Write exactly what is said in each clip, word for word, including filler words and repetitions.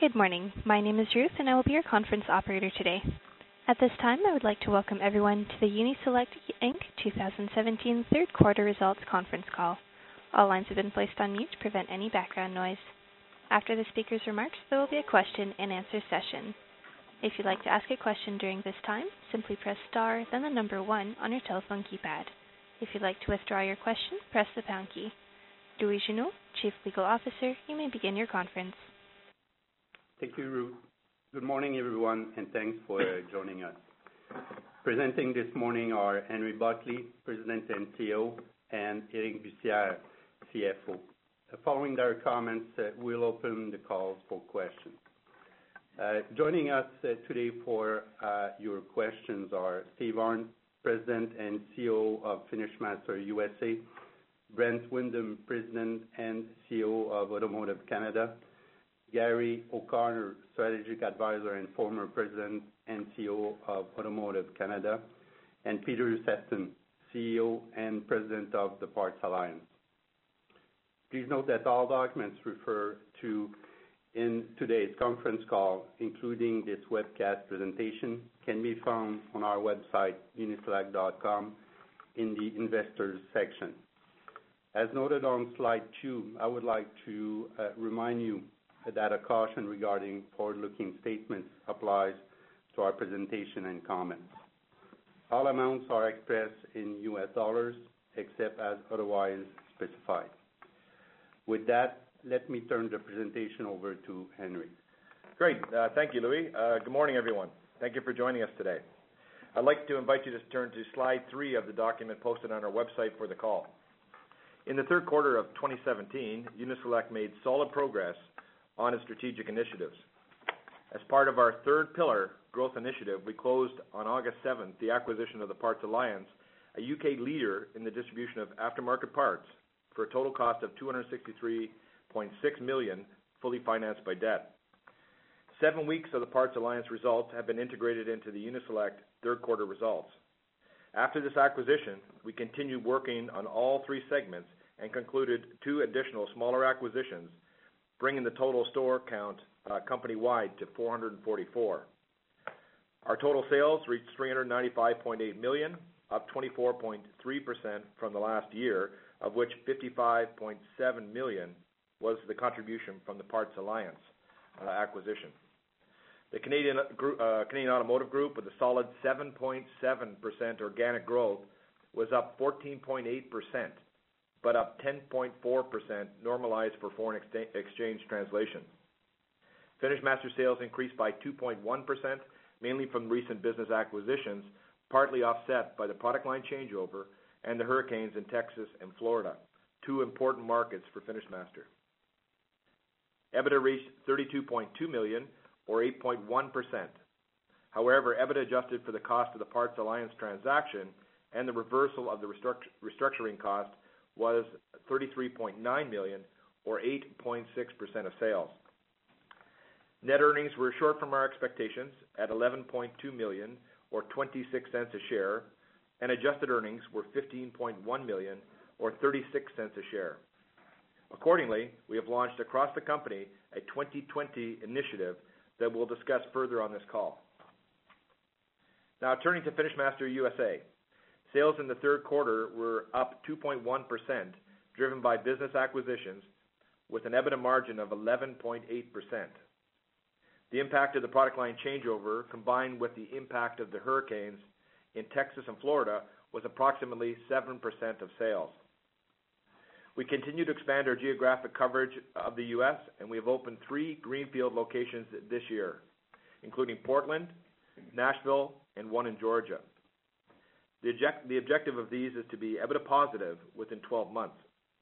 Good morning. My name is Ruth, and I will be your conference operator today. At this time, I would like to welcome everyone to the Uni-Select Incorporated twenty seventeen third quarter results conference call. All lines have been placed on mute to prevent any background noise. After the speaker's remarks, there will be a question and answer session. If you'd like to ask a question during this time, simply press star, then the number one on your telephone keypad. If you'd like to withdraw your question, press the pound key. Louis Junot, Chief Legal Officer, you may begin your conference. Thank you, Ruth. Good morning, everyone, and thanks for uh, joining us. Presenting this morning are Henry Buckley, President and C E O, and Éric Bussières, C F O. Uh, following their comments, uh, we'll open the calls for questions. Uh, joining us uh, today for uh, your questions are Steve Arndt, President and C E O of FinishMaster U S A, Brent Windham, President and C E O of Automotive Canada, Gary O'Connor, Strategic Advisor and former President and C E O of Automotive Canada, and Peter Sefton, C E O and President of the Parts Alliance. Please note that all documents referred to in today's conference call, including this webcast presentation, can be found on our website, uniselect dot com, in the Investors section. As noted on slide two, I would like to uh, remind you that a caution regarding forward-looking statements applies to our presentation and comments. All amounts are expressed in U S dollars, except as otherwise specified. With that, let me turn the presentation over to Henry. Great. Uh, thank you, Louis. Uh, good morning, everyone. Thank you for joining us today. I'd like to invite you to turn to slide three of the document posted on our website for the call. In the third quarter of twenty seventeen, Uni-Select made solid progress on its strategic initiatives. As part of our third pillar growth initiative, we closed on August seventh the acquisition of the Parts Alliance, a U K leader in the distribution of aftermarket parts, for a total cost of two hundred sixty-three point six million dollars, fully financed by debt. Seven weeks of the Parts Alliance results have been integrated into the Uni-Select third quarter results. After this acquisition, we continued working on all three segments and concluded two additional smaller acquisitions, bringing the total store count uh, company-wide to four hundred forty-four. Our total sales reached three hundred ninety-five point eight million dollars, up twenty-four point three percent from the last year, of which fifty-five point seven million dollars was the contribution from the Parts Alliance uh, acquisition. The Canadian, uh, Canadian Automotive Group, with a solid seven point seven percent organic growth, was up fourteen point eight percent, but up ten point four percent normalized for foreign exchange translation. FinishMaster sales increased by two point one percent, mainly from recent business acquisitions, partly offset by the product line changeover and the hurricanes in Texas and Florida, two important markets for FinishMaster. EBITDA reached thirty-two point two million dollars, or eight point one percent. However, EBITDA adjusted for the cost of the Parts Alliance transaction and the reversal of the restruct- restructuring cost was thirty-three point nine million dollars, or eight point six percent of sales. Net earnings were short from our expectations at eleven point two million dollars, or twenty-six cents a share, and adjusted earnings were fifteen point one million dollars, or thirty-six cents a share. Accordingly, we have launched across the company a twenty twenty initiative that we'll discuss further on this call. Now, turning to FinishMaster U S A. Sales in the third quarter were up two point one percent, driven by business acquisitions, with an EBITDA margin of eleven point eight percent. The impact of the product line changeover, combined with the impact of the hurricanes in Texas and Florida, was approximately seven percent of sales. We continue to expand our geographic coverage of the U S, and we have opened three greenfield locations this year, including Portland, Nashville, and one in Georgia. The, object, the objective of these is to be EBITDA positive within twelve months.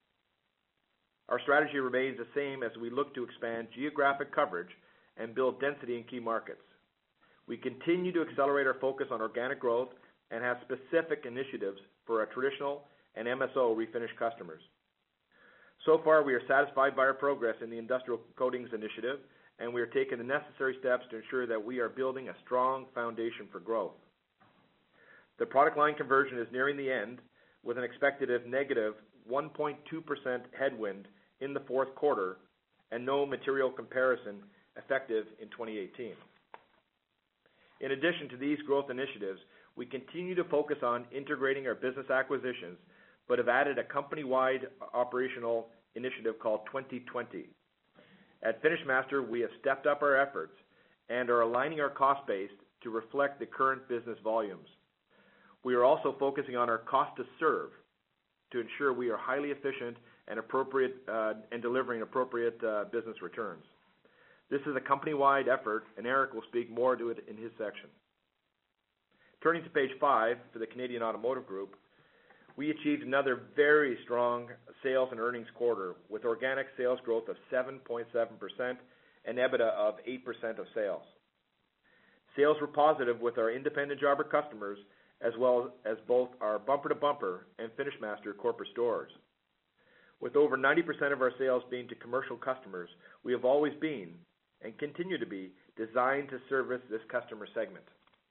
Our strategy remains the same as we look to expand geographic coverage and build density in key markets. We continue to accelerate our focus on organic growth and have specific initiatives for our traditional and M S O refinish customers. So far, we are satisfied by our progress in the Industrial Coatings Initiative, and we are taking the necessary steps to ensure that we are building a strong foundation for growth. The product line conversion is nearing the end, with an expected negative one point two percent headwind in the fourth quarter and no material comparison effective in twenty eighteen. In addition to these growth initiatives, we continue to focus on integrating our business acquisitions, but have added a company-wide operational initiative called twenty twenty. At FinishMaster, we have stepped up our efforts and are aligning our cost base to reflect the current business volumes. We are also focusing on our cost to serve to ensure we are highly efficient and appropriate uh, and delivering appropriate uh, business returns. This is a company-wide effort, and Eric will speak more to it in his section. Turning to page five for the Canadian Automotive Group, we achieved another very strong sales and earnings quarter with organic sales growth of seven point seven percent and EBITDA of eight percent of sales. Sales were positive with our independent jobber customers as well as both our Bumper to Bumper and FinishMaster corporate stores. With over ninety percent of our sales being to commercial customers, we have always been, and continue to be, designed to service this customer segment.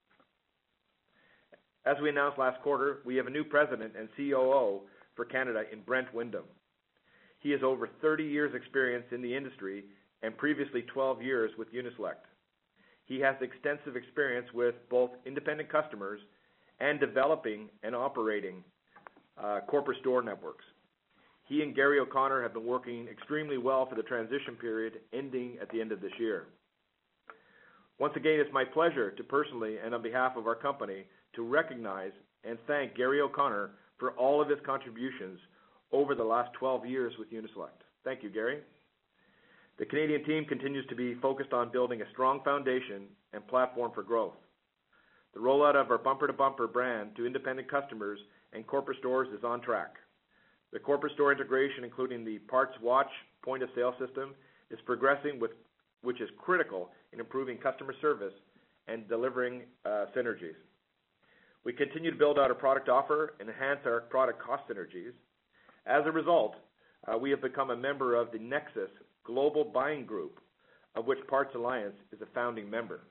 As we announced last quarter, we have a new president and C O O for Canada in Brent Windham. He has over thirty years experience in the industry and previously twelve years with Uniselect. He has extensive experience with both independent customers and developing and operating uh, corporate store networks. He and Gary O'Connor have been working extremely well for the transition period ending at the end of this year. Once again, it's my pleasure to personally and on behalf of our company to recognize and thank Gary O'Connor for all of his contributions over the last twelve years with Uniselect. Thank you, Gary. The Canadian team continues to be focused on building a strong foundation and platform for growth. The rollout of our Bumper to Bumper brand to independent customers and corporate stores is on track. The corporate store integration, including the Parts Watch point of sale system, is progressing, with, which is critical in improving customer service and delivering uh, synergies. We continue to build out our product offer and enhance our product cost synergies. As a result, uh, we have become a member of the Nexus Global Buying Group, of which Parts Alliance is a founding member.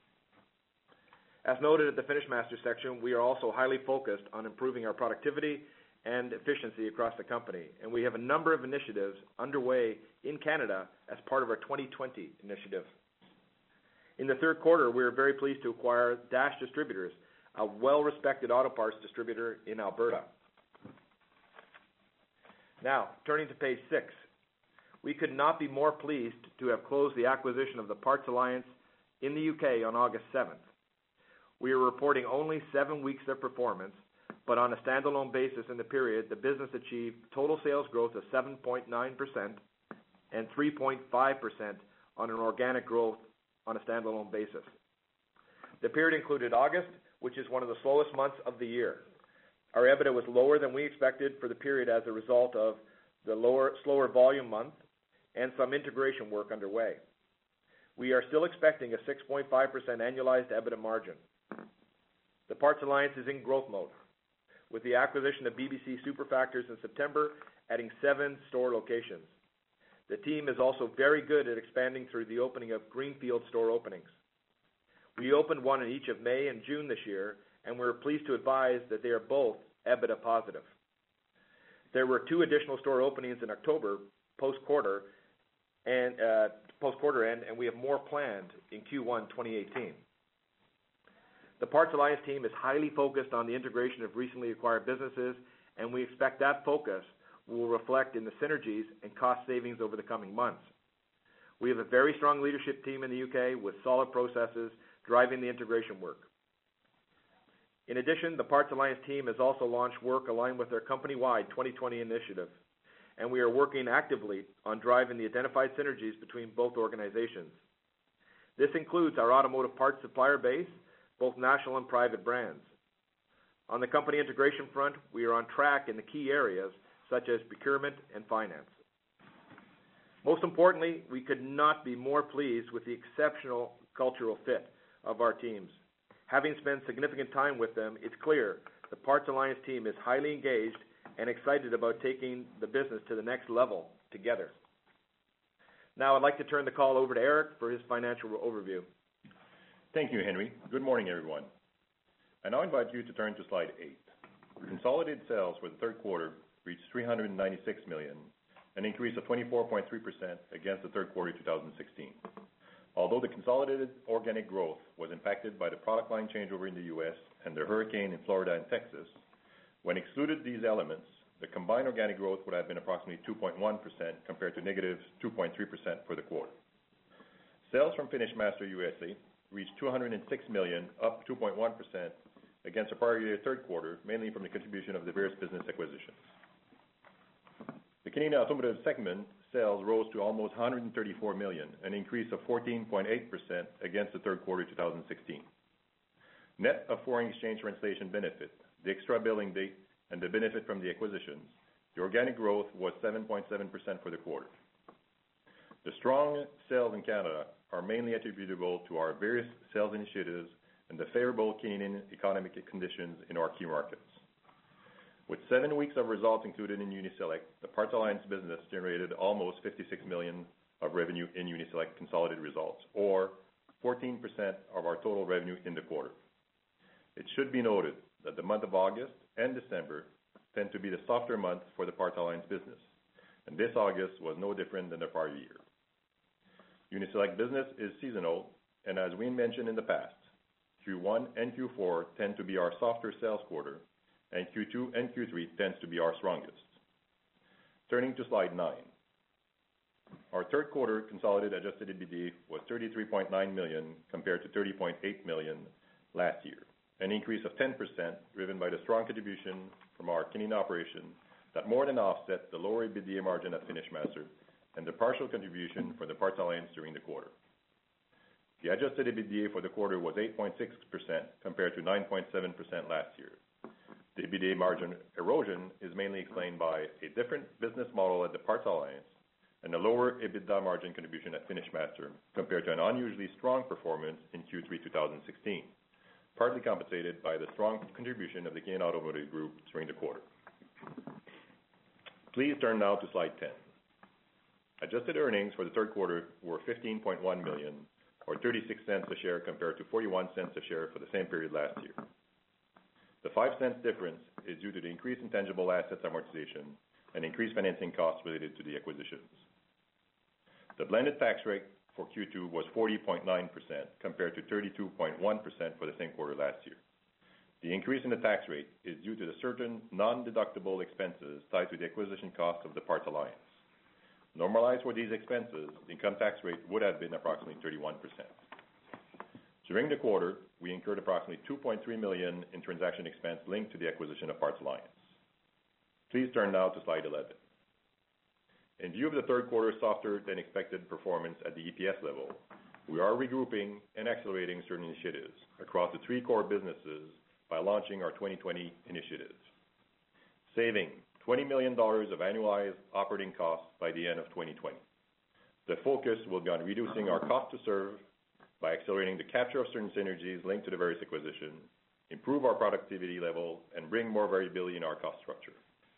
As noted at the FinishMaster section, we are also highly focused on improving our productivity and efficiency across the company, and we have a number of initiatives underway in Canada as part of our twenty twenty initiative. In the third quarter, we are very pleased to acquire Dash Distributors, a well-respected auto parts distributor in Alberta. Now, turning to page six, we could not be more pleased to have closed the acquisition of the Parts Alliance in the U K on August seventh. We are reporting only seven weeks of performance, but on a standalone basis in the period, the business achieved total sales growth of seven point nine percent and three point five percent on an organic growth on a standalone basis. The period included August, which is one of the slowest months of the year. Our EBITDA was lower than we expected for the period as a result of the lower, slower volume month and some integration work underway. We are still expecting a six point five percent annualized EBITDA margin. The Parts Alliance is in growth mode, with the acquisition of B B C Superfactors in September, adding seven store locations. The team is also very good at expanding through the opening of greenfield store openings. We opened one in each of May and June this year, and we're pleased to advise that they are both EBITDA positive. There were two additional store openings in October, post-quarter, and uh, post-quarter end, and we have more planned in Q one twenty eighteen. The Parts Alliance team is highly focused on the integration of recently acquired businesses, and we expect that focus will reflect in the synergies and cost savings over the coming months. We have a very strong leadership team in the U K with solid processes driving the integration work. In addition, the Parts Alliance team has also launched work aligned with their company-wide twenty twenty initiative, and we are working actively on driving the identified synergies between both organizations. This includes our automotive parts supplier base, both national and private brands. On the company integration front, we are on track in the key areas such as procurement and finance. Most importantly, we could not be more pleased with the exceptional cultural fit of our teams. Having spent significant time with them, it's clear the Parts Alliance team is highly engaged and excited about taking the business to the next level together. Now I'd like to turn the call over to Eric for his financial overview. Thank you, Henry. Good morning, everyone. I now invite you to turn to slide eight. Consolidated sales for the third quarter reached three hundred ninety-six million dollars, an increase of twenty-four point three percent against the third quarter of two thousand sixteen. Although the consolidated organic growth was impacted by the product line changeover in the U S and the hurricane in Florida and Texas, when excluded these elements, the combined organic growth would have been approximately two point one percent compared to negative two point three percent for the quarter. Sales from FinishMaster U S A reached two hundred six million dollars, up two point one percent against the prior year third quarter, mainly from the contribution of the various business acquisitions. The Canadian Automotive segment sales rose to almost one hundred thirty-four million dollars, an increase of fourteen point eight percent against the third quarter two thousand sixteen. Net of foreign exchange translation benefit, the extra billing date, and the benefit from the acquisitions, the organic growth was seven point seven percent for the quarter. The strong sales in Canada are mainly attributable to our various sales initiatives and the favorable Canadian economic conditions in our key markets. With seven weeks of results included in Uniselect, the Parts Alliance business generated almost fifty-six million dollars of revenue in Uniselect consolidated results, or fourteen percent of our total revenue in the quarter. It should be noted that the month of August and December tend to be the softer months for the Parts Alliance business, and this August was no different than the prior year. Uniselect business is seasonal, and as we mentioned in the past, Q one and Q four tend to be our softer sales quarter, and Q two and Q three tends to be our strongest. Turning to slide nine. Our third quarter consolidated adjusted EBITDA was thirty-three point nine million dollars compared to thirty point eight million dollars last year, an increase of ten percent driven by the strong contribution from our Canadian operation that more than offset the lower EBITDA margin at FinishMaster and the partial contribution for the Parts Alliance during the quarter. The adjusted EBITDA for the quarter was eight point six percent compared to nine point seven percent last year. The EBITDA margin erosion is mainly explained by a different business model at the Parts Alliance and a lower EBITDA margin contribution at FinishMaster compared to an unusually strong performance in Q three two thousand sixteen, partly compensated by the strong contribution of the Canadian Automotive Group during the quarter. Please turn now to slide ten. Adjusted earnings for the third quarter were fifteen point one million dollars, or thirty-six cents a share compared to forty-one cents a share for the same period last year. The five cents difference is due to the increase in tangible assets amortization and increased financing costs related to the acquisitions. The blended tax rate for Q two was forty point nine percent compared to thirty-two point one percent for the same quarter last year. The increase in the tax rate is due to the certain non-deductible expenses tied to the acquisition cost of the Parts Alliance. Normalized for these expenses, the income tax rate would have been approximately thirty-one percent. During the quarter, we incurred approximately two point three million dollars in transaction expense linked to the acquisition of Parts Alliance. Please turn now to slide eleven. In view of the third quarter softer than expected performance at the E P S level, we are regrouping and accelerating certain initiatives across the three core businesses by launching our twenty twenty initiatives. Saving twenty million dollars of annualized operating costs by the end of twenty twenty. The focus will be on reducing our cost to serve by accelerating the capture of certain synergies linked to the various acquisitions, improve our productivity level, and bring more variability in our cost structure.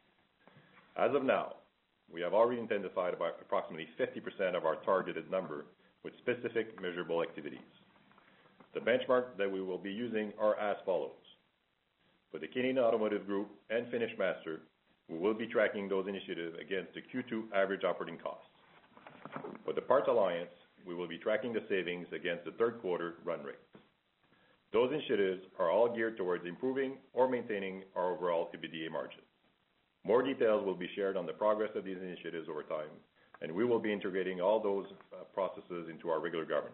As of now, we have already identified about approximately fifty percent of our targeted number with specific measurable activities. The benchmark that we will be using are as follows. For the Canadian Automotive Group and FinishMaster, we will be tracking those initiatives against the Q two average operating costs. For the Parts Alliance, we will be tracking the savings against the third quarter run rate. Those initiatives are all geared towards improving or maintaining our overall EBITDA margin. More details will be shared on the progress of these initiatives over time, and we will be integrating all those uh, processes into our regular governance.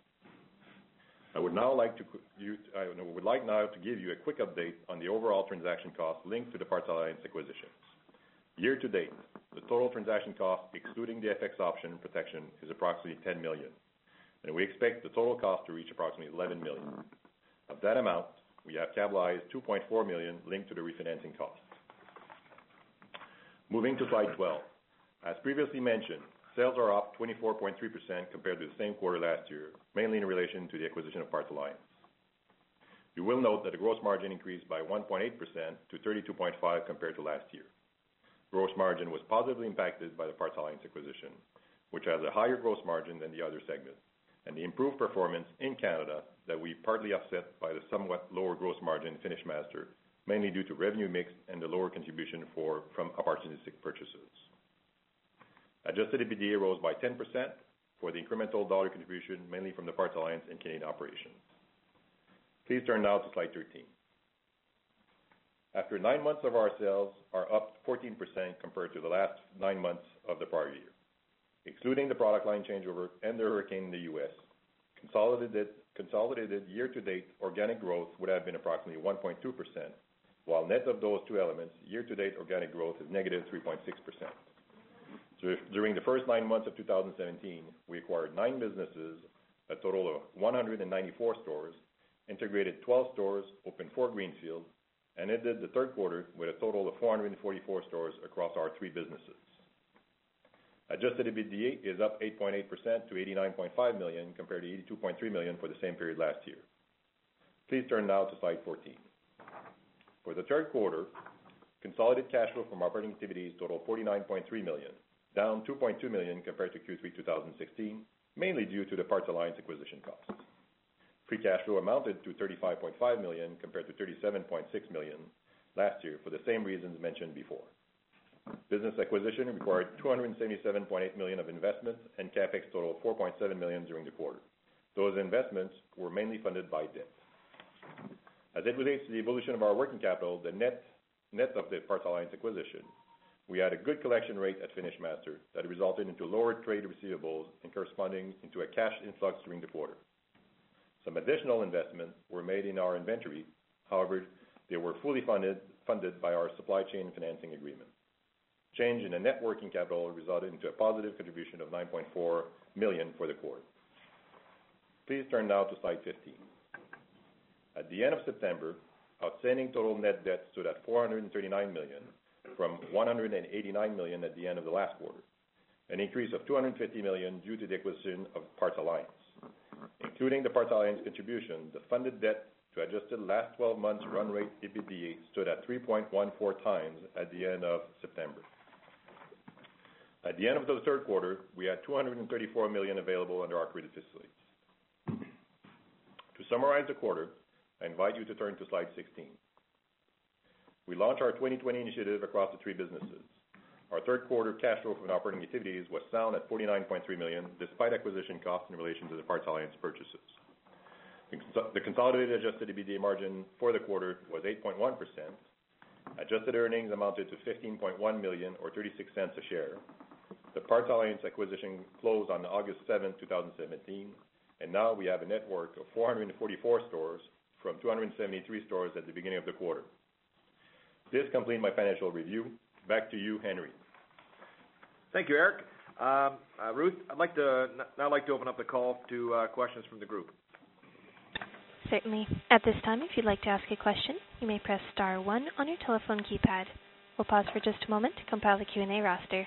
I would now like to you, I would like now to give you a quick update on the overall transaction costs linked to the Parts Alliance acquisitions. Year to date, the total transaction cost, excluding the F X option protection, is approximately ten million dollars, and we expect the total cost to reach approximately eleven million dollars. Of that amount, we have capitalized two point four million dollars linked to the refinancing costs. Moving to slide twelve. As previously mentioned, sales are up twenty-four point three percent compared to the same quarter last year, mainly in relation to the acquisition of Parts Alliance. You will note that the gross margin increased by one point eight percent to thirty-two point five percent compared to last year. Gross margin was positively impacted by the Parts Alliance acquisition, which has a higher gross margin than the other segments, and the improved performance in Canada that we partly offset by the somewhat lower gross margin in FinishMaster, mainly due to revenue mix and the lower contribution for, from opportunistic purchases. Adjusted EBITDA rose by ten percent for the incremental dollar contribution, mainly from the Parts Alliance and Canadian operations. Please turn now to slide thirteen. After nine months of our sales are up fourteen percent compared to the last nine months of the prior year. Excluding the product line changeover and the hurricane in the U S, consolidated, consolidated year-to-date organic growth would have been approximately one point two percent, while net of those two elements, year-to-date organic growth is negative three point six percent. So during the first nine months of two thousand seventeen, we acquired nine businesses, a total of one hundred ninety-four stores, integrated twelve stores, opened four greenfields, and ended the third quarter with a total of four hundred forty-four stores across our three businesses. Adjusted EBITDA is up eight point eight percent to eighty-nine point five million dollars compared to eighty-two point three million dollars for the same period last year. Please turn now to slide fourteen. For the third quarter, consolidated cash flow from operating activities totaled forty-nine point three million dollars, down two point two million dollars compared to Q three two thousand sixteen, mainly due to the Parts Alliance acquisition costs. Free cash flow amounted to thirty-five point five million dollars compared to thirty-seven point six million dollars last year for the same reasons mentioned before. Business acquisition required two hundred seventy-seven point eight million dollars of investments, and CapEx totaled four point seven million dollars during the quarter. Those investments were mainly funded by debt. As it relates to the evolution of our working capital, the net, net of the Parts Alliance acquisition, we had a good collection rate at FinishMaster that resulted into lower trade receivables and corresponding into a cash influx during the quarter. Some additional investments were made in our inventory. However, they were fully funded, funded by our supply chain financing agreement. Change in the net working capital resulted into a positive contribution of nine point four million dollars for the quarter. Please turn now to slide fifteen. At the end of September, outstanding total net debt stood at four hundred thirty-nine million dollars from one hundred eighty-nine million dollars at the end of the last quarter, an increase of two hundred fifty million dollars due to the acquisition of Parts Alliance. Including the Parts Alliance contribution, the funded debt to adjusted last twelve months run rate EBITDA stood at three point one four times at the end of September. At the end of the third quarter, we had two hundred thirty-four million dollars available under our credit facilities. To summarize the quarter, I invite you to turn to slide sixteen. We launched our twenty twenty initiative across the three businesses. Our third quarter cash flow from operating activities was sound at forty-nine point three million dollars, despite acquisition costs in relation to the Parts Alliance purchases. The consolidated adjusted EBITDA margin for the quarter was eight point one percent. Adjusted earnings amounted to fifteen point one million dollars or thirty-six cents a share. The Parts Alliance acquisition closed on August seventh, two thousand seventeen, and now we have a network of four hundred forty-four stores from two hundred seventy-three stores at the beginning of the quarter. This completes my financial review. Back to you, Henry. Thank you, Eric. Um, uh, Ruth, I'd like to now like to open up the call to uh, questions from the group. Certainly. At this time, if you'd like to ask a question, you may press star one on your telephone keypad. We'll pause for just a moment to compile the Q and A roster.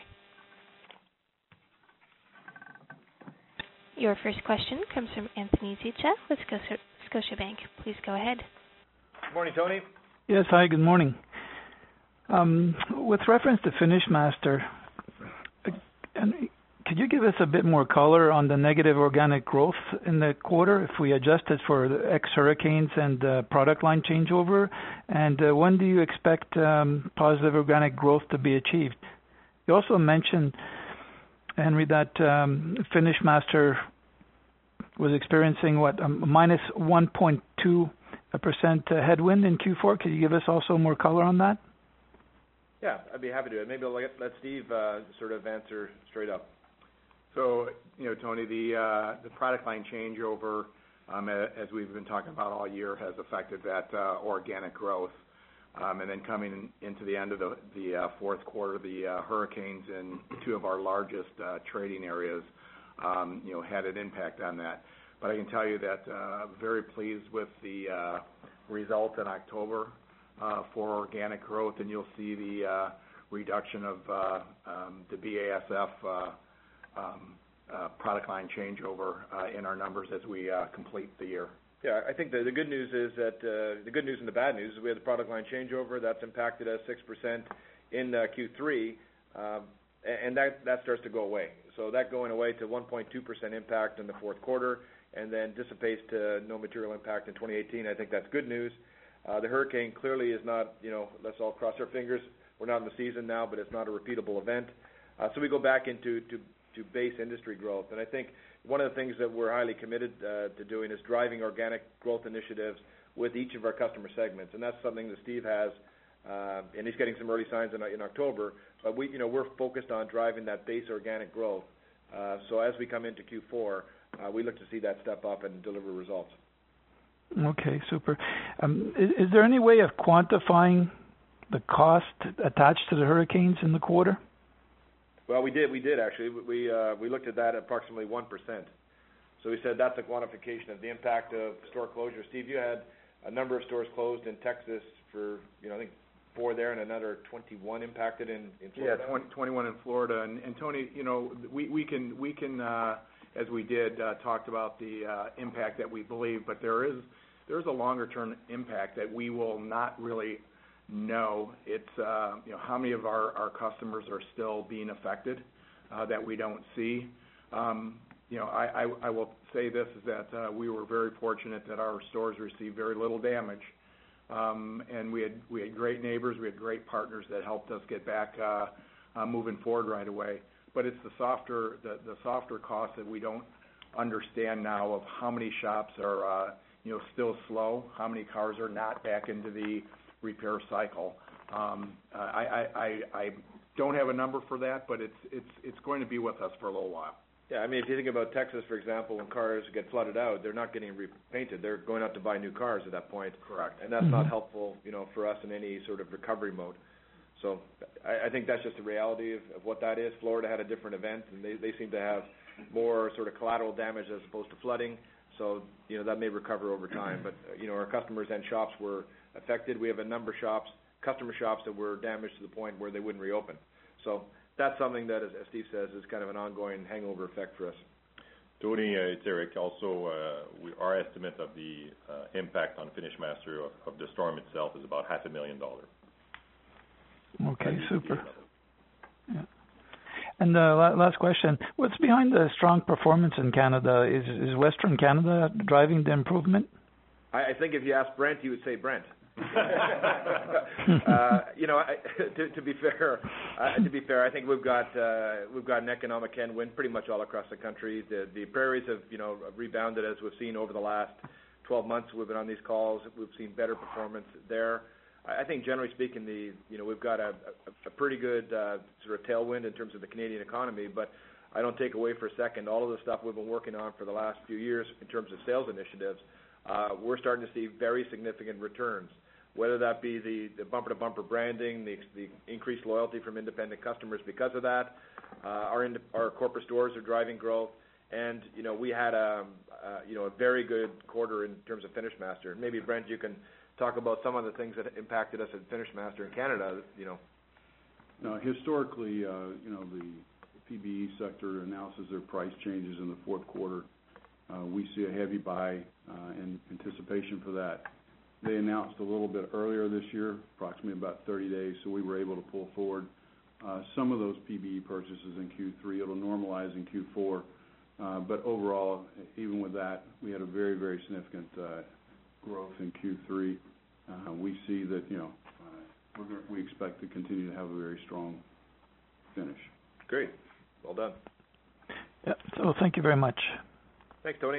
Your first question comes from Anthony Zicha with Scotia, Scotiabank. Please go ahead. Good morning, Tony. Yes, hi, good morning. Um, with reference to FinishMaster, uh, and could you give us a bit more color on the negative organic growth in the quarter if we adjusted for the ex-hurricanes and uh, product line changeover? And uh, when do you expect um, positive organic growth to be achieved? You also mentioned, Henry, that um, FinishMaster was experiencing, what, a minus one point two percent headwind in Q four. Could you give us also more color on that? Yeah, I'd be happy to. Maybe I'll let, let Steve uh, sort of answer straight up. So, you know, Tony, the uh, the product line changeover, um, as we've been talking about all year, has affected that uh, organic growth. Um, and then coming in, into the end of the, the uh, fourth quarter, the uh, hurricanes in two of our largest uh, trading areas, um, you know, had an impact on that. But I can tell you that uh, very pleased with the uh, result in October uh, for organic growth, and you'll see the uh, reduction of uh, um, the B A S F uh, um, uh, product line changeover uh, in our numbers as we uh, complete the year. Yeah, I think the, the good news is that uh, the good news and the bad news is we had the product line changeover that's impacted us six percent in uh, Q three, um, and that, that starts to go away. So that going away to one point two percent impact in the fourth quarter, and then dissipates to no material impact in twenty eighteen. I think that's good news. Uh, the hurricane clearly is not, you know, let's all cross our fingers. We're not in the season now, but it's not a repeatable event. Uh, so we go back into to to base industry growth. And I think one of the things that we're highly committed uh, to doing is driving organic growth initiatives with each of our customer segments, and that's something that Steve has, uh, and he's getting some early signs in, in October. But we, you know, we're focused on driving that base organic growth. Uh, so as we come into Q four, uh, we look to see that step up and deliver results. Okay, super. Um, is, is there any way of quantifying the cost attached to the hurricanes in the quarter? Well, we did. We did actually. We uh, we looked at that at approximately one percent. So we said that's a quantification of the impact of store closure. Steve, you had a number of stores closed in Texas for, you know, I think four there and another twenty-one impacted in, in Florida. Yeah, twenty, twenty-one in Florida. And, and Tony, you know, we, we can, we can uh, as we did, uh, talked about the uh, impact that we believe, but there is there's a longer-term impact that we will not really know. It's, uh, you know, how many of our, our customers are still being affected uh, that we don't see. Um, you know, I, I, I will say this, is that uh, we were very fortunate that our stores received very little damage. Um, and we had we had great neighbors, we had great partners that helped us get back uh, uh, moving forward right away. But it's the softer the, the softer costs that we don't understand now of how many shops are uh, you know still slow, how many cars are not back into the repair cycle. Um, I, I, I, I don't have a number for that, but it's it's it's going to be with us for a little while. Yeah, I mean, if you think about Texas, for example, when cars get flooded out, they're not getting repainted. They're going out to buy new cars at that point. Correct. And that's mm-hmm. not helpful, you know, for us in any sort of recovery mode. So I, I think that's just the reality of, of what that is. Florida had a different event, and they, they seem to have more sort of collateral damage as opposed to flooding. So, you know, that may recover over time. But, uh, you know, our customers and shops were affected. We have a number of shops, customer shops that were damaged to the point where they wouldn't reopen. So that's something that, as Steve says, is kind of an ongoing hangover effect for us. Tony, uh, it's Eric. Also, uh, we, our estimate of the uh, impact on FinishMaster of, of the storm itself is about half a million dollars. Okay, super. Yeah. And uh, last question, what's behind the strong performance in Canada? Is, is Western Canada driving the improvement? I, I think if you ask Brent, he would say Brent. uh, you know, I, to, to be fair, uh, to be fair, I think we've got uh, we've got an economic headwind pretty much all across the country. The the prairies have you know rebounded as we've seen over the last twelve months. We've been on these calls. We've seen better performance there. I, I think generally speaking, the you know we've got a, a, a pretty good uh, sort of tailwind in terms of the Canadian economy. But I don't take away for a second all of the stuff we've been working on for the last few years in terms of sales initiatives. Uh, we're starting to see very significant returns, whether that be the, the bumper-to-bumper branding, the, the increased loyalty from independent customers because of that. Uh, our, ind- our corporate stores are driving growth, and you know we had a uh, you know a very good quarter in terms of FinishMaster. Maybe Brent, you can talk about some of the things that impacted us at FinishMaster in Canada. You know, now historically, uh, you know the P B E sector announces their price changes in the fourth quarter. Uh, we see a heavy buy uh, in anticipation for that. They announced a little bit earlier this year, approximately about thirty days, so we were able to pull forward uh, some of those P B E purchases in Q three. It'll normalize in Q four, uh, but overall, even with that, we had a very, very significant uh, growth in Q three. Uh, we see that, you know, uh, we're gonna, we expect to continue to have a very strong finish. great, well done. Yeah. So thank you very much. Thanks, Tony.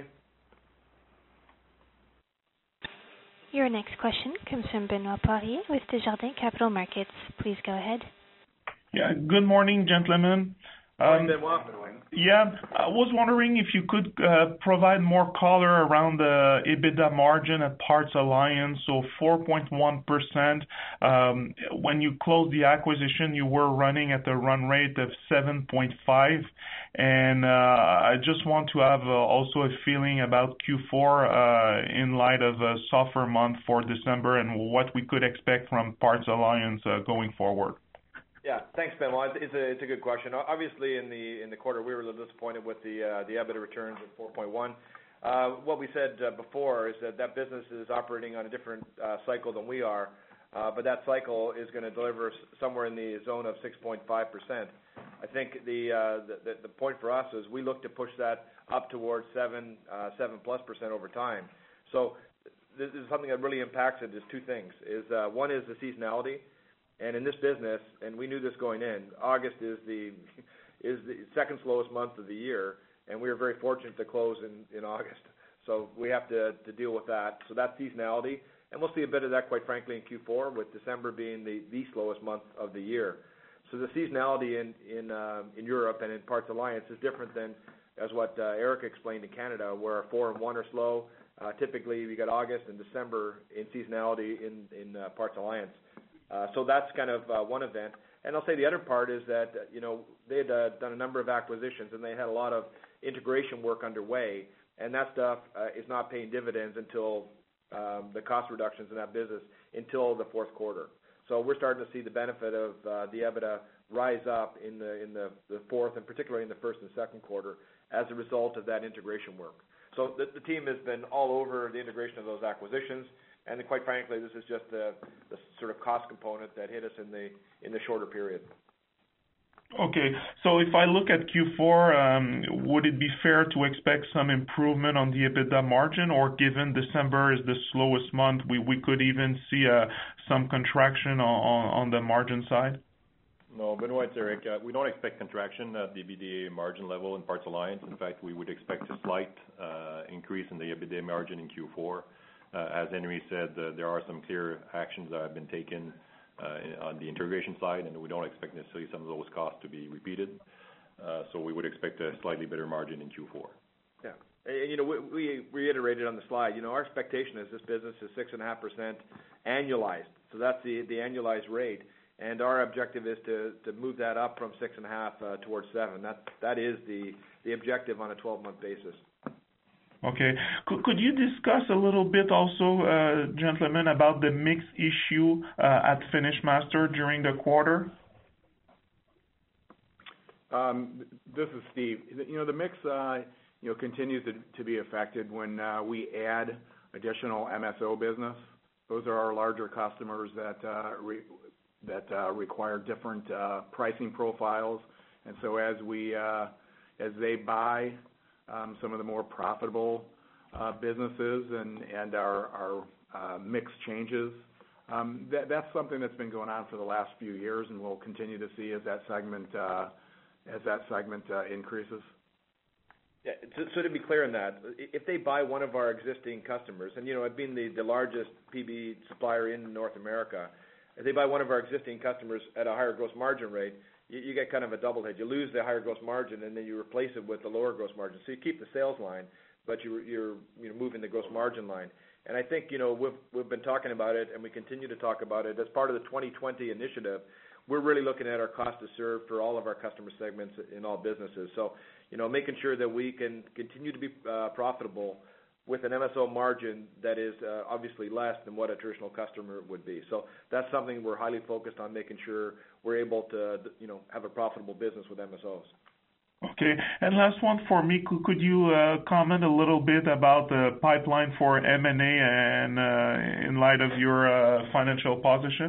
Your next question comes from Benoit Poirier with Desjardins Capital Markets. Please go ahead. Yeah, good morning, gentlemen. Um, Benoit. Yeah, I was wondering if you could uh, provide more color around the EBITDA margin at Parts Alliance, so four point one percent. Um, when you closed the acquisition, you were running at a run rate of seven point five, and uh, I just want to have uh, also a feeling about Q four uh, in light of a softer month for December and what we could expect from Parts Alliance uh, going forward. Yeah, thanks, Benoit. It's a it's a good question. Obviously, in the in the quarter, we were a little disappointed with the uh, the EBITDA returns at four point one. Uh, what we said uh, before is that that business is operating on a different uh, cycle than we are, uh, but that cycle is going to deliver somewhere in the zone of six point five percent. I think the, uh, the the point for us is we look to push that up towards seven uh, seven plus percent over time. So this is something that really impacts it. Is two things. Is uh, one is the seasonality. And in this business, and we knew this going in, August is the is the second slowest month of the year, and we were very fortunate to close in, in August. So we have to, to deal with that. So that's seasonality, and we'll see a bit of that, quite frankly, in Q four, with December being the, the slowest month of the year. So the seasonality in in, uh, in Europe and in Parts Alliance is different than as what uh, Eric explained in Canada, where four and one are slow. Uh, typically, we got August and December in seasonality in in uh, Parts Alliance. Uh, so that's kind of uh, one event. And I'll say the other part is that uh, you know they had uh, done a number of acquisitions, and they had a lot of integration work underway, and that stuff uh, is not paying dividends until um, the cost reductions in that business until the fourth quarter. So we're starting to see the benefit of uh, the EBITDA rise up in the in the, the fourth, and particularly in the first and second quarter, as a result of that integration work. So the, the team has been all over the integration of those acquisitions, and quite frankly, this is just the, the sort of cost component that hit us in the in the shorter period. Okay, so if I look at Q four, um, would it be fair to expect some improvement on the EBITDA margin, or given December is the slowest month, we, we could even see uh, some contraction on, on the margin side? No, Benoit, it's Eric. Uh, we don't expect contraction at the EBITDA margin level in Parts Alliance. In fact, we would expect a slight uh, increase in the EBITDA margin in Q four. Uh, as Henry said, uh, there are some clear actions that have been taken Uh, on the integration side, and we don't expect necessarily some of those costs to be repeated. Uh, so we would expect a slightly better margin in Q four. Yeah, and, you know, we, we reiterated on the slide, you know, our expectation is this business is six point five percent annualized. So that's the, the annualized rate, and our objective is to, to move that up from six point five uh, towards seven. That, that is the, the objective on a twelve-month basis. Okay. Could, could you discuss a little bit also, uh, gentlemen, about the mix issue uh, at FinishMaster during the quarter? Um, this is Steve. You know, the mix, uh, you know, continues to, to be affected when uh, we add additional M S O business. Those are our larger customers that uh, re, that uh, require different uh, pricing profiles, and so as we uh, as they buy Um, some of the more profitable uh, businesses and, and our, our uh, mix changes. Um, that, that's something that's been going on for the last few years, and we'll continue to see as that segment uh, as that segment uh, increases. Yeah, so, so to be clear on that, if they buy one of our existing customers, and you know, I've been the, the largest P B supplier in North America, if they buy one of our existing customers at a higher gross margin rate, you, you get kind of a double hit. You lose the higher gross margin, and then you replace it with the lower gross margin. So you keep the sales line, but you, you're you know, moving the gross margin line. And I think, you know, we've, we've been talking about it, and we continue to talk about it. As part of the twenty twenty initiative, we're really looking at our cost to serve for all of our customer segments in all businesses. So, you know, making sure that we can continue to be uh, profitable with an M S O margin that is uh, obviously less than what a traditional customer would be. So that's something we're highly focused on, making sure we're able to, you know, have a profitable business with M S Os. Okay, and last one for me. Could, could you uh, comment a little bit about the pipeline for M and A and uh, in light of your uh, financial position?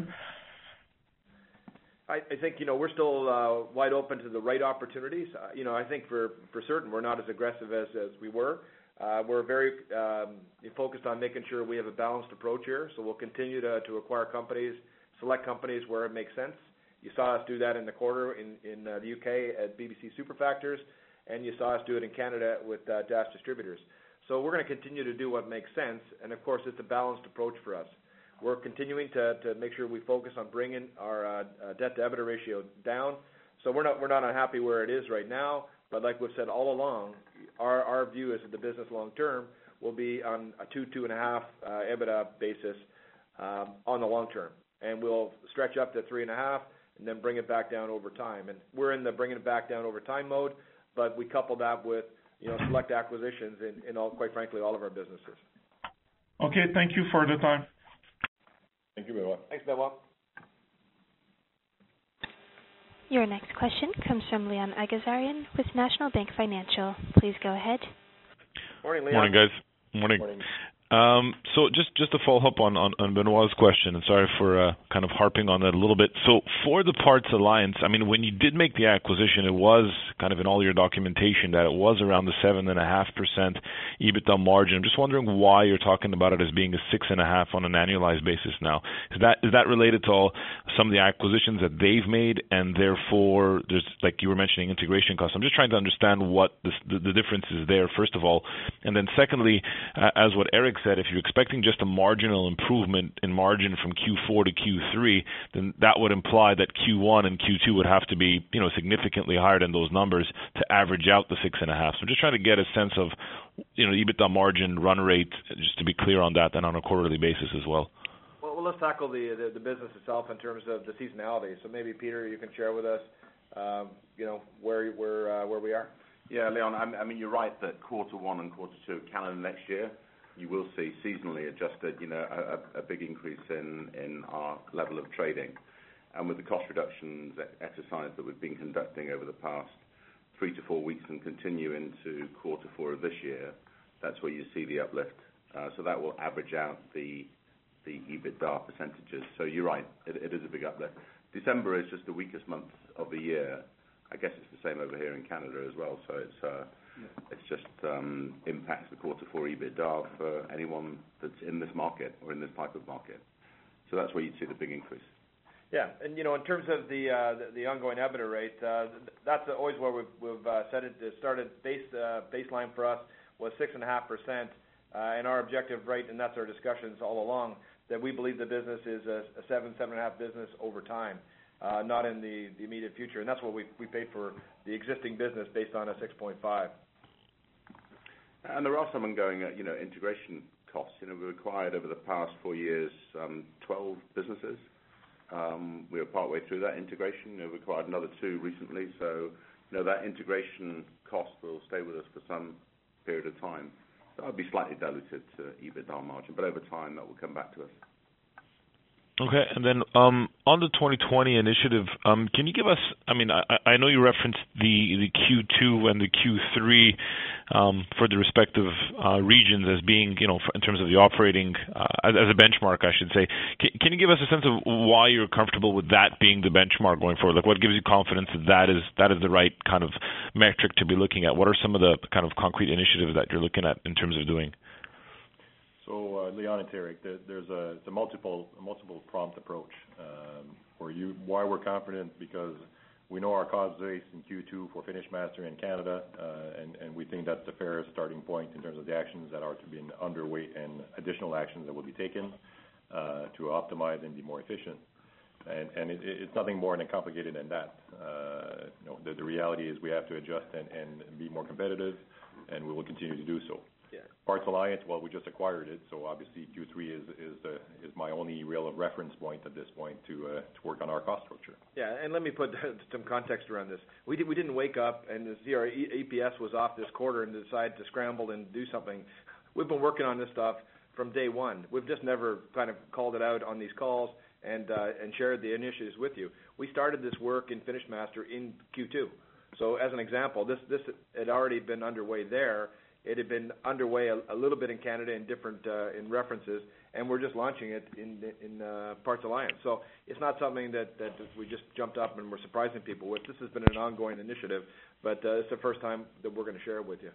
I, I think, you know, we're still uh, wide open to the right opportunities. Uh, you know, I think for, for certain we're not as aggressive as, as we were. Uh, we're very um, focused on making sure we have a balanced approach here, so we'll continue to, to acquire companies, select companies where it makes sense. You saw us do that in the quarter in, in uh, the U K at B B C Superfactors, and you saw us do it in Canada with uh, Dash Distributors. So we're going to continue to do what makes sense, and of course it's a balanced approach for us. We're continuing to, to make sure we focus on bringing our uh, uh, debt-to-EBITDA ratio down. So we're not we're not unhappy where it is right now, but like we've said all along, our, our view is that the business long-term will be on a two, two and a half uh, EBITDA basis um, on the long term, and we'll stretch up to three and a half, and then bring it back down over time. And we're in the bringing it back down over time mode, but we couple that with, you know, select acquisitions in, in all, quite frankly, all of our businesses. Okay, thank you for the time. Thank you, Benoit. Thanks, Benoit. Your next question comes from Leon Agazarian with National Bank Financial. Please go ahead. Morning, Leon. Morning, guys. Morning. Morning. Um, so just, just to follow up on, on, on Benoit's question, and sorry for uh, kind of harping on that a little bit. So for the Parts Alliance, I mean, when you did make the acquisition, it was kind of in all your documentation that it was around the seven point five percent EBITDA margin. I'm just wondering why you're talking about it as being a six point five on an annualized basis now. Is that is that related to all some of the acquisitions that they've made, and therefore there's, like you were mentioning, integration costs? I'm just trying to understand what the, the, the difference is there, first of all. And then secondly, uh, as what Eric said, if you're expecting just a marginal improvement in margin from Q four to Q three, then that would imply that Q one and Q two would have to be, you know, significantly higher than those numbers to average out the six and a half. So I'm just trying to get a sense of, you know, EBITDA margin run rate, just to be clear on that, and on a quarterly basis as well. Well, well let's tackle the, the the business itself in terms of the seasonality. So maybe Peter, you can share with us, um, you know, where where uh, where we are. Yeah, Leon. I mean, you're right that quarter one and quarter two of calendar next year, you will see seasonally adjusted, you know, a, a big increase in, in our level of trading. And with the cost reductions exercise that we've been conducting over the past three to four weeks and continue into quarter four of this year, that's where you see the uplift. Uh, so that will average out the the EBITDA percentages. So you're right, it, it is a big uplift. December is just the weakest month of the year. I guess it's the same over here in Canada as well. So it's uh, yeah. it's just um, impacts the quarter four EBITDA for anyone that's in this market or in this type of market. So that's where you'd see the big increase. Yeah, and you know, in terms of the uh, the, the ongoing EBITDA rate, uh, that's always where we've, we've uh, set it. Started base uh, baseline for us was six and a half percent, and our objective rate, and that's our discussions all along, that we believe the business is a, a seven, seven and a half business over time. Uh, not in the, the immediate future, and that's what we we paid for the existing business based on a six point five. And there are some ongoing, uh, you know, integration costs. You know, we acquired over the past four years um, twelve businesses. Um, we were partway through that integration. You know, we acquired another two recently, so you know that integration cost will stay with us for some period of time. That would be slightly diluted to EBITDA margin, but over time that will come back to us. Okay, and then um, on the twenty twenty initiative, um, can you give us, I mean, I, I know you referenced the, the Q two and the Q three um, for the respective uh, regions as being, you know, in terms of the operating, uh, as, as a benchmark, I should say. Can, can you give us a sense of why you're comfortable with that being the benchmark going forward? Like, what gives you confidence that that is, that is the right kind of metric to be looking at? What are some of the kind of concrete initiatives that you're looking at in terms of doing? So, uh, Leon and Tarek, there, there's a, it's a multiple, a multiple prompt approach. Um, for you, why we're confident, because we know our cost base in Q two for FinishMaster in Canada, uh, and, and we think that's the fairest starting point in terms of the actions that are to be underway and additional actions that will be taken uh, to optimize and be more efficient. And, and it, it's nothing more than complicated than that. Uh, you know, the, the reality is we have to adjust and, and be more competitive, and we will continue to do so. Yeah. Parts Alliance, well, we just acquired it, so obviously Q three is is uh, is my only real reference point at this point to uh, to work on our cost structure. Yeah, and let me put some context around this. We did, we didn't wake up and see our E P S was off this quarter and decide to scramble and do something. We've been working on this stuff from day one. We've just never kind of called it out on these calls and uh, and shared the initiatives with you. We started this work in FinishMaster in Q two. So as an example, this this had already been underway there. It had been underway a, a little bit in Canada in different uh, in references, and we're just launching it in in uh, Parts Alliance. So it's not something that, that we just jumped up and we're surprising people with. This has been an ongoing initiative, but uh, it's the first time that we're going to share it with you.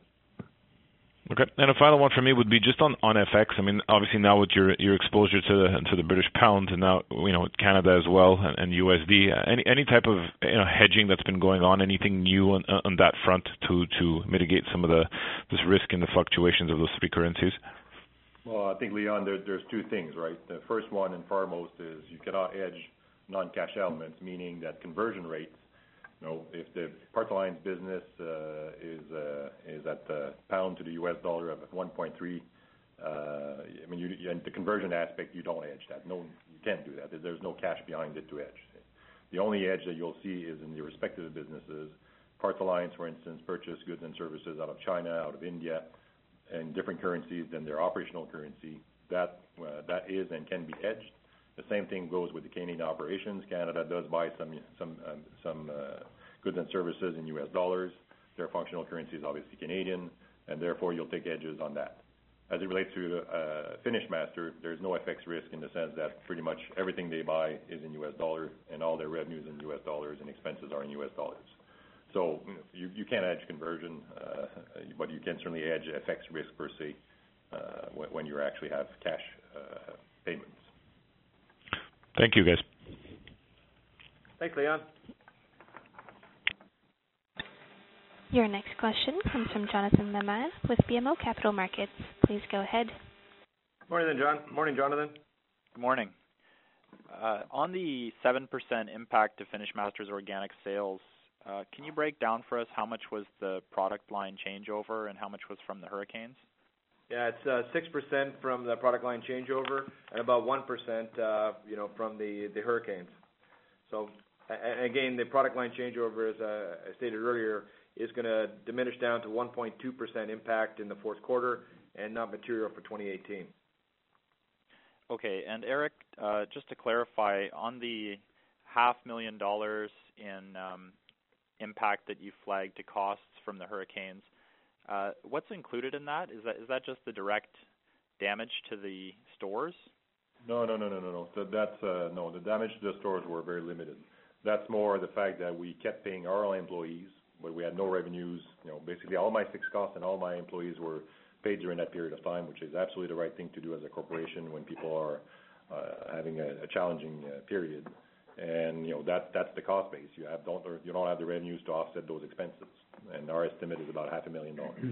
Okay, and a final one for me would be just on, on F X. I mean, obviously now with your your exposure to the to the British pound, and now you know Canada as well, and, and U S D. Any any type of you know hedging that's been going on? Anything new on, on that front to to mitigate some of the this risk in the fluctuations of those three currencies? Well, I think Leon, there, there's two things, right? The first one and foremost is you cannot hedge non-cash elements, meaning that conversion rates. You know, if the Parts Alliance business uh, is uh, is at the pound to the U S dollar of one point three, uh, I mean, you, and the conversion aspect, you don't hedge that. No, you can't do that. There's no cash behind it to hedge. The only hedge that you'll see is in the respective businesses. Parts Alliance, for instance, purchase goods and services out of China, out of India, in different currencies than their operational currency. That uh, that is and can be hedged. The same thing goes with the Canadian operations. Canada does buy some some um, some uh, goods and services in U S dollars. Their functional currency is obviously Canadian, and therefore you'll take hedges on that. As it relates to uh, FinishMaster, there's no F X risk in the sense that pretty much everything they buy is in U S dollar, and all their revenues in U S dollars and expenses are in U S dollars. So you, you can't hedge conversion, uh, but you can certainly hedge F X risk per se uh, when, when you actually have cash uh, payments. Thank you, guys. Thanks, Leon. Your next question comes from Jonathan Lamar with B M O Capital Markets. Please go ahead. Morning, then, John. Morning, Jonathan. Good morning. Uh, on the seven percent impact to FinishMaster's organic sales, uh, can you break down for us how much was the product line changeover and how much was from the hurricanes? Yeah, it's uh, six percent from the product line changeover and about one percent, uh, you know, from the, the hurricanes. So, and again, the product line changeover, as uh, I stated earlier, is going to diminish down to one point two percent impact in the fourth quarter and not material for twenty eighteen. Okay, and Eric, uh, just to clarify, on the half million dollars in um, impact that you flagged to costs from the hurricanes, uh, what's included in that? Is that is that just the direct damage to the stores? No, no, no, no, no, no. So that's uh, no. The damage to the stores were very limited. That's more the fact that we kept paying our employees, but we had no revenues. You know, basically all my fixed costs and all my employees were paid during that period of time, which is absolutely the right thing to do as a corporation when people are uh, having a, a challenging uh, period. And you know that that's the cost base. You have don't you don't have the revenues to offset those expenses, and our estimate is about half a million dollars.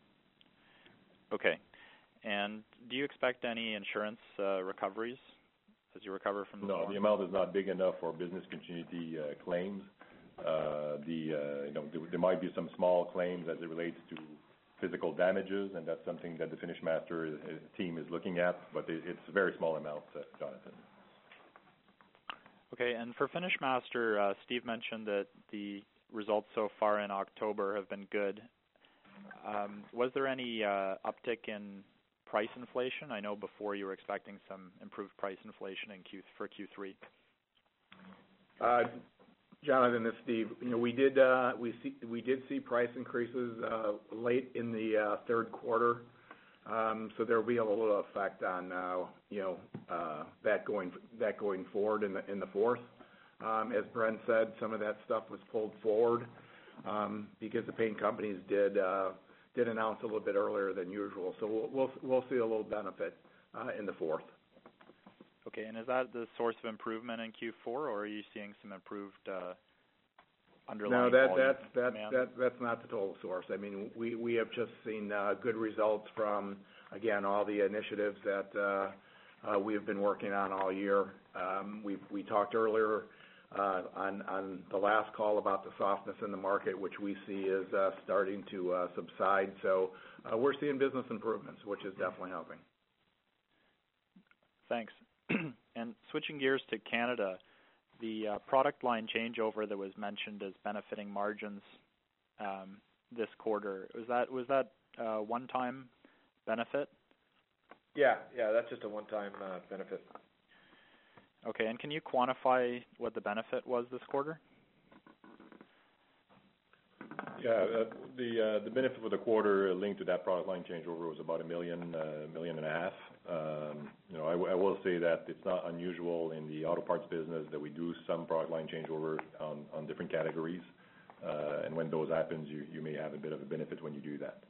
Okay. And do you expect any insurance uh, recoveries as you recover from the No, storm? the amount is not big enough for business continuity uh, claims. Uh, the uh, you know there, there might be some small claims as it relates to physical damages, and that's something that the FinishMaster team is looking at, but it, it's a very small amount, uh, Jonathan. Okay, and for FinishMaster, uh, Steve mentioned that the results so far in October have been good. Um, was there any uh, uptick in price inflation? I know before you were expecting some improved price inflation in Q for Q three. Uh, Jonathan, this is Steve. You know, we did uh, we see we did see price increases uh, late in the uh, third quarter, um, so there will be a little effect on uh, you know uh, that going that going forward in the in the fourth. Um, as Brent said, some of that stuff was pulled forward um, because the paint companies did uh, did announce a little bit earlier than usual. So we'll we'll, we'll see a little benefit uh, in the fourth. Okay, and is that the source of improvement in Q four, or are you seeing some improved uh, underlying No, that volume that's that, demand? that that's not the total source. I mean, we we have just seen uh, good results from, again, all the initiatives that uh, uh, we have been working on all year. Um, we we talked earlier uh, on on the last call about the softness in the market, which we see is uh, starting to uh, subside. So uh, we're seeing business improvements, which is definitely helping. Thanks. And switching gears to Canada, the uh, product line changeover that was mentioned as benefiting margins um, this quarter, was that was that uh, one-time benefit? Yeah, yeah, that's just a one-time uh, benefit. Okay, and can you quantify what the benefit was this quarter? Yeah, uh, the uh, the benefit for the quarter linked to that product line changeover was about a million, uh, million and a half. Um, you know, I, w- I will say that it's not unusual in the auto parts business that we do some product line changeover on, on different categories, uh, and when those happens, you, you may have a bit of a benefit when you do that.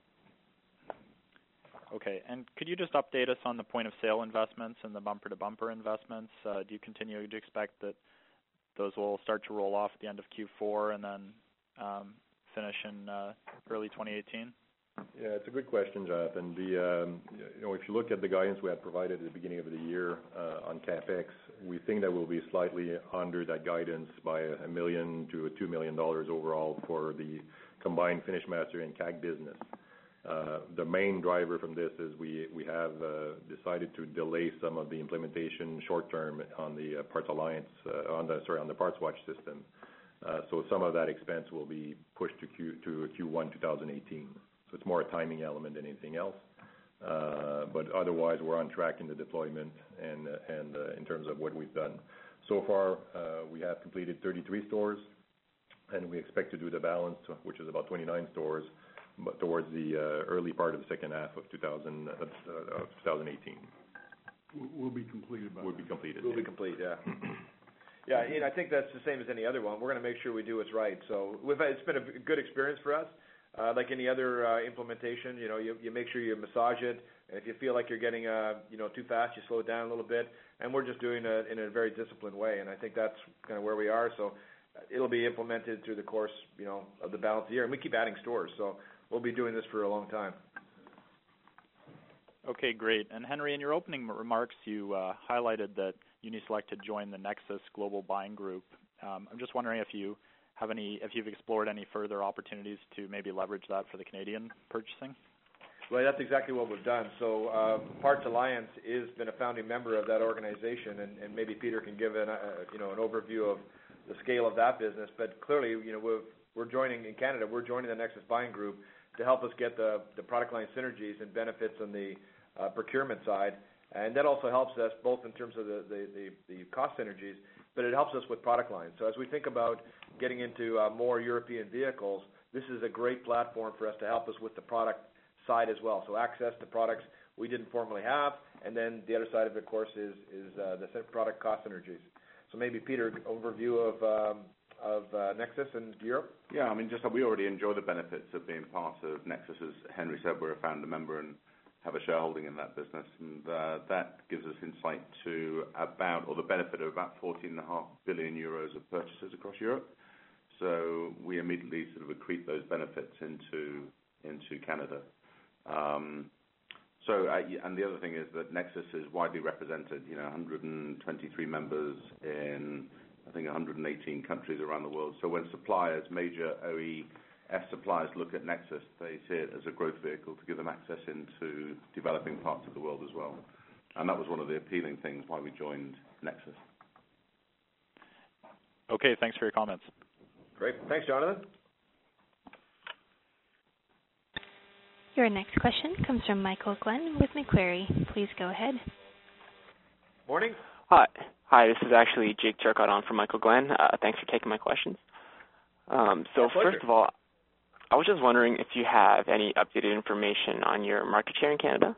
Okay, and could you just update us on the point of sale investments and the bumper to bumper investments? Uh, do you continue to expect that those will start to roll off at the end of Q four and then um, finish in uh, early twenty eighteen? Yeah, it's a good question, Jonathan. The um, you know, if you look at the guidance we had provided at the beginning of the year uh, on CapEx, we think that we'll be slightly under that guidance by a million to two million dollars overall for the combined FinishMaster and C A G business. Uh, the main driver from this is we we have uh, decided to delay some of the implementation short term on the uh, Parts Alliance uh, on the sorry on the Parts Watch system. Uh, so some of that expense will be pushed to Q to Q one twenty eighteen. So it's more a timing element than anything else. Uh, but otherwise, we're on track in the deployment and uh, and uh, in terms of what we've done. So far, uh, we have completed thirty-three stores, and we expect to do the balance, which is about twenty-nine stores, but towards the uh, early part of the second half of two thousand, uh, uh, twenty eighteen. Will be completed by Will be completed. Will be complete, yeah. Yeah, and I think that's the same as any other one. We're going to make sure we do what's right. So we've had, it's been a good experience for us. Uh, like any other uh, implementation, you know, you, you make sure you massage it. And if you feel like you're getting, uh, you know, too fast, you slow it down a little bit. And we're just doing it in a very disciplined way. And I think that's kind of where we are. So it'll be implemented through the course, you know, of the balance of the year. And we keep adding stores, so we'll be doing this for a long time. Okay, great. And Henry, in your opening remarks, you uh, highlighted that Uniselect had joined the Nexus Global Buying Group. Um, I'm just wondering if you have any, if you've explored any further opportunities to maybe leverage that for the Canadian purchasing. Well, that's exactly what we've done. So uh, Parts Alliance has been a founding member of that organization, and, and maybe Peter can give an, uh, you know, an overview of the scale of that business. But clearly, you know, we've, we're joining in Canada. We're joining the Nexus Buying Group to help us get the, the product line synergies and benefits on the uh, procurement side, and that also helps us both in terms of the, the, the, the cost synergies, but it helps us with product lines. So as we think about getting into uh, more European vehicles, this is a great platform for us to help us with the product side as well. So access to products we didn't formerly have, and then the other side of it, of course, is, is uh, the product cost synergies. So maybe Peter, overview of um, of uh, Nexus and Europe? Yeah, I mean, just that we already enjoy the benefits of being part of Nexus. As Henry said, we're a founder member and have a shareholding in that business, and uh, that gives us insight to about, or the benefit of about fourteen point five billion euros of purchases across Europe. So we immediately sort of accrete those benefits into into Canada. Um, so, uh, and the other thing is that Nexus is widely represented, you know, one hundred twenty-three members in, I think, one hundred eighteen countries around the world. So when suppliers, major O E S suppliers look at Nexus, they see it as a growth vehicle to give them access into developing parts of the world as well. And that was one of the appealing things why we joined Nexus. Okay, thanks for your comments. Great. Thanks, Jonathan. Your next question comes from Michael Glenn with Macquarie. Please go ahead. Morning. Hi. Hi, this is actually Jake Turcott on for Michael Glenn. Uh, thanks for taking my questions. Um, so first of all, I was just wondering if you have any updated information on your market share in Canada.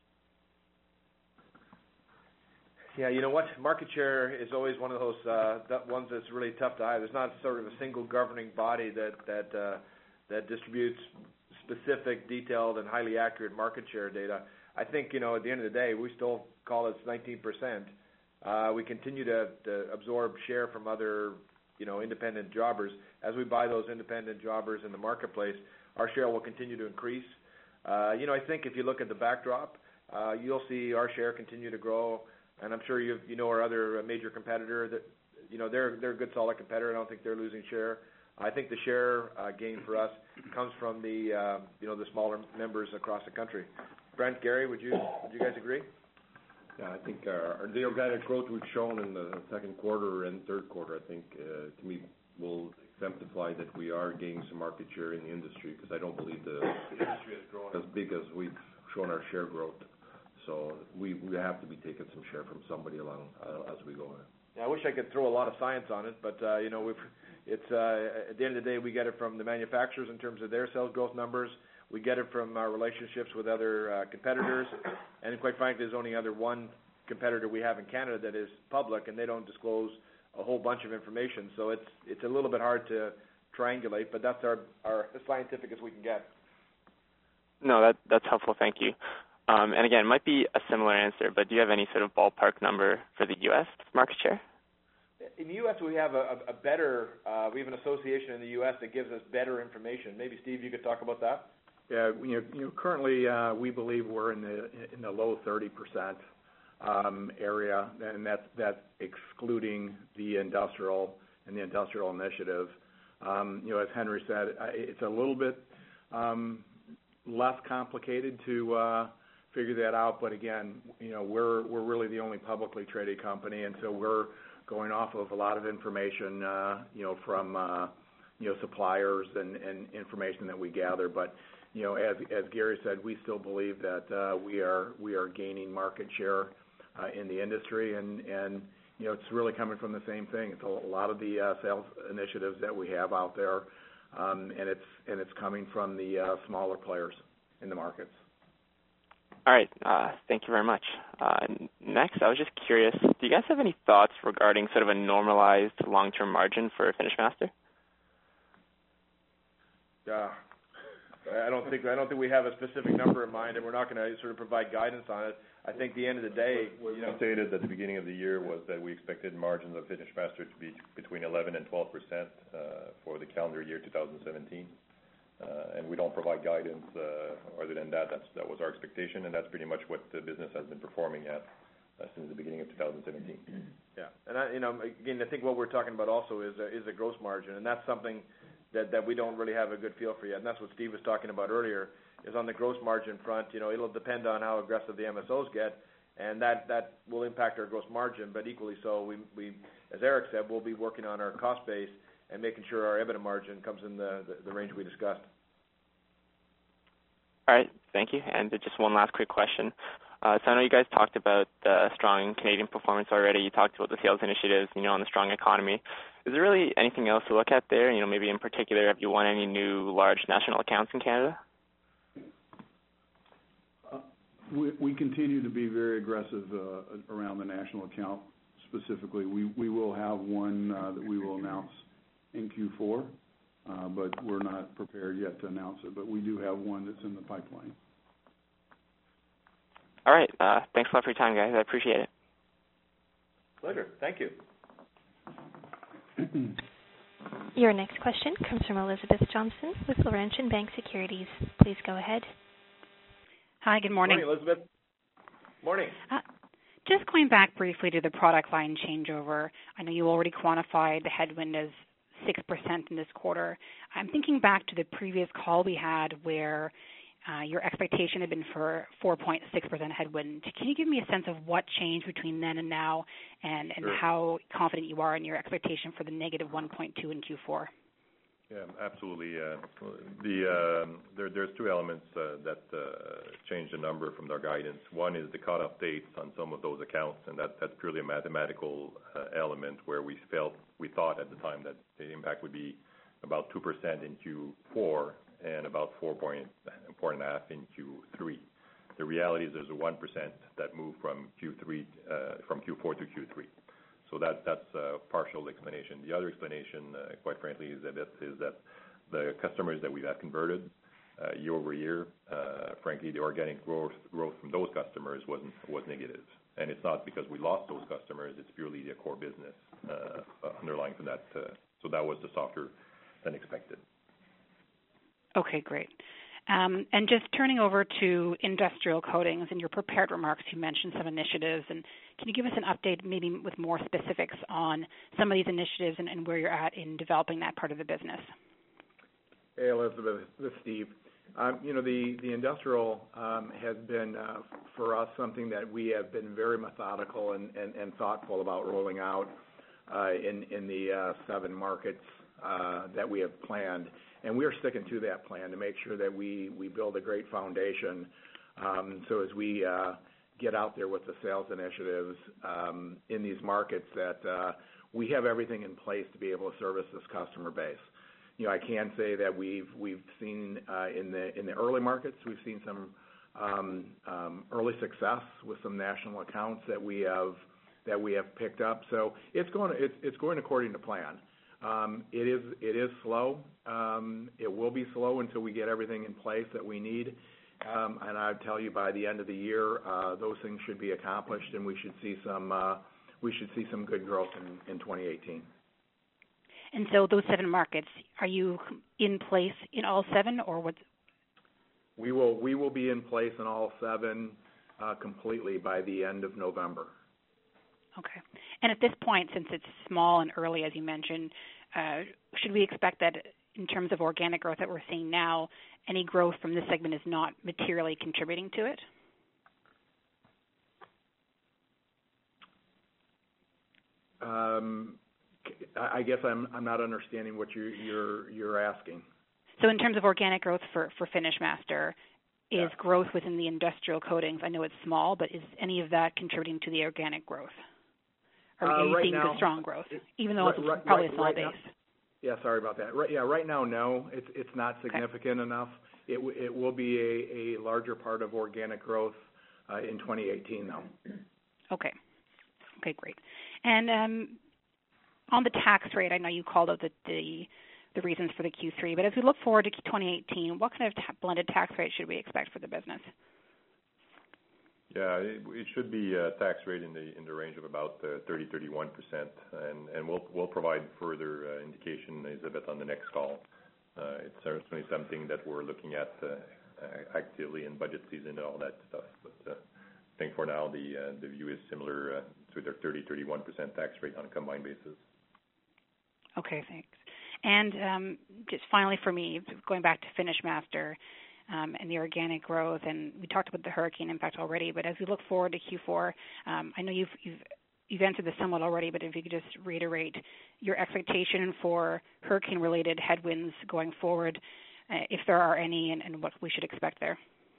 Yeah, you know what? Market share is always one of those uh, that ones that's really tough to hide. There's not sort of a single governing body that that uh, that distributes specific, detailed, and highly accurate market share data. I think, you know, at the end of the day, we still call it nineteen percent. Uh, we continue to, to absorb share from other, you know, independent jobbers. As we buy those independent jobbers in the marketplace, our share will continue to increase. Uh, you know, I think if you look at the backdrop, uh, you'll see our share continue to grow. And I'm sure you you know our other major competitor that, you know, they're they're a good solid competitor. I don't think they're losing share. I think the share uh, gain for us comes from the uh, you know the smaller members across the country. Brent, Gary, would you would you guys agree? Yeah, I think our, the organic growth we've shown in the second quarter and third quarter, I think, uh, to me, will exemplify that we are gaining some market share in the industry, because I don't believe the industry has grown as big as we've shown our share growth. So we, we have to be taking some share from somebody along uh, as we go. Yeah, I wish I could throw a lot of science on it, but uh, you know, we've, it's uh, at the end of the day, we get it from the manufacturers in terms of their sales growth numbers. We get it from our relationships with other uh, competitors, and quite frankly, there's only other one competitor we have in Canada that is public, and they don't disclose a whole bunch of information. So it's it's a little bit hard to triangulate, but that's our, our as scientific as we can get. No, that that's helpful. Thank you. Um, and again, it might be a similar answer, but do you have any sort of ballpark number for the U S market share? In the U S, we have a, a better, uh, we have an association in the U S that gives us better information. Maybe, Steve, you could talk about that? Yeah, you know, you know currently uh, we believe we're in the in the low thirty percent um, area, and that's that's excluding the industrial and the industrial initiative. Um, you know, as Henry said, it's a little bit um, less complicated to uh, figure that out. But again, you know, we're we're really the only publicly traded company, and so we're going off of a lot of information, uh, you know, from uh, you know suppliers and, and information that we gather, but you know, as as Gary said, we still believe that uh, we are we are gaining market share uh, in the industry, and and you know, it's really coming from the same thing. It's a, a lot of the uh, sales initiatives that we have out there um, and it's and it's coming from the uh, smaller players in the markets. All right. Uh, thank you very much. Uh, next, I was just curious, do you guys have any thoughts regarding sort of a normalized long-term margin for FinishMaster? Yeah. I don't think I don't think we have a specific number in mind, and we're not going to sort of provide guidance on it. I think at the end of the day, what you know, stated at the beginning of the year was that we expected margins of FinishMaster to be between eleven and twelve percent uh, for the calendar year two thousand seventeen. Uh, and we don't provide guidance uh, other than that. That's, that was our expectation, and that's pretty much what the business has been performing at uh, since the beginning of two thousand seventeen. Yeah, and I, you know, again, I think what we're talking about also is a, is a gross margin, and that's something that, that we don't really have a good feel for yet. And that's what Steve was talking about earlier. Is on the gross margin front, you know, it'll depend on how aggressive the M S Os get, and that, that will impact our gross margin. But equally so, we, we, as Eric said, we'll be working on our cost base and making sure our EBITDA margin comes in the, the, the range we discussed. All right, thank you. And just one last quick question. Uh, so I know you guys talked about the strong Canadian performance already. You talked about the sales initiatives, you know, and the strong economy. Is there really anything else to look at there? You know, maybe in particular, have you won any new large national accounts in Canada? Uh, we, we continue to be very aggressive uh, around the national account specifically. We, we will have one uh, that we will announce in Q four. Uh, but we're not prepared yet to announce it. But we do have one that's in the pipeline. All right. Uh, thanks a lot for your time, guys. I appreciate it. Pleasure. Thank you. Your next question comes from Elizabeth Johnson with Laurentian Bank Securities. Please go ahead. Hi, good morning. Morning, Elizabeth. Morning. Uh, just going back briefly to the product line changeover, I know you already quantified the headwind as six percent in this quarter. I'm thinking back to the previous call we had where uh, your expectation had been for four point six percent headwind. Can you give me a sense of what changed between then and now, and, and Sure. how confident you are in your expectation for the negative one point two in Q four? Yeah, absolutely. Uh, the um, there, there's two elements uh, that uh, change the number from our guidance. One is the cut-off dates on some of those accounts, and that, that's purely a mathematical uh, element where we felt we thought at the time that the impact would be about two percent in Q four and about four point four and a half in Q three. The reality is there's a one percent that moved from Q three uh, from Q four to Q three. So that, that's a partial explanation. The other explanation, uh, quite frankly, is that, is that the customers that we've had converted uh, year over year, uh, frankly, the organic growth growth from those customers wasn't was negative. And it's not because we lost those customers; it's purely the core business uh, underlying from that. Uh, so that was the softer than expected. Okay, great. Um, and just turning over to industrial coatings, in your prepared remarks, you mentioned some initiatives. And can you give us an update, maybe with more specifics on some of these initiatives and, and where you're at in developing that part of the business? Hey, Elizabeth, this is Steve. Um, you know, the, the industrial um, has been, uh, for us, something that we have been very methodical and, and, and thoughtful about rolling out uh, in, in the uh, seven markets uh, that we have planned. And we are sticking to that plan to make sure that we, we build a great foundation. Um, so as we uh, get out there with the sales initiatives um, in these markets, that uh, we have everything in place to be able to service this customer base. You know, I can say that we've we've seen uh, in the in the early markets, we've seen some um, um, early success with some national accounts that we have that we have picked up. So it's going to, it's, it's going according to plan. Um, it is it is slow. Um, it will be slow until we get everything in place that we need. Um, and I would tell you by the end of the year, uh, those things should be accomplished, and we should see some uh, we should see some good growth in, in twenty eighteen. And so those seven markets, are you in place in all seven, or what? We will we will be in place in all seven uh, completely by the end of November. Okay. And at this point, since it's small and early, as you mentioned, uh, should we expect that in terms of organic growth that we're seeing now, any growth from this segment is not materially contributing to it? Um, I guess I'm I'm not understanding what you're you're you're asking. So in terms of organic growth for, for FinishMaster, is Yeah. growth within the industrial coatings, I know it's small, but is any of that contributing to the organic growth? Or Uh, are you right seeing now- the strong growth, even though right- it's right- probably right- a small right now- base? Yeah, sorry about that. Right, yeah, right now, no, it's it's not significant okay. enough. It w- it will be a, a larger part of organic growth uh, in twenty eighteen, though. Okay. Okay, great. And um, on the tax rate, I know you called out the, the the reasons for the Q three, but as we look forward to twenty eighteen, what kind of ta- blended tax rate should we expect for the business? Yeah, it, it should be a tax rate in the in the range of about uh, thirty, thirty-one percent, and and we'll we'll provide further uh, indication, Elizabeth, on the next call. Uh, it's certainly something that we're looking at uh, actively in budget season and all that stuff. But uh, I think for now the uh, the view is similar uh, to their thirty, thirty-one percent tax rate on a combined basis. Okay, thanks. And um, just finally for me, going back to FinishMaster. Um, and the organic growth, and we talked about the hurricane impact already, but as we look forward to Q four, um, I know you've, you've you've answered this somewhat already, but if you could just reiterate your expectation for hurricane-related headwinds going forward, uh, if there are any, and, and what we should expect there.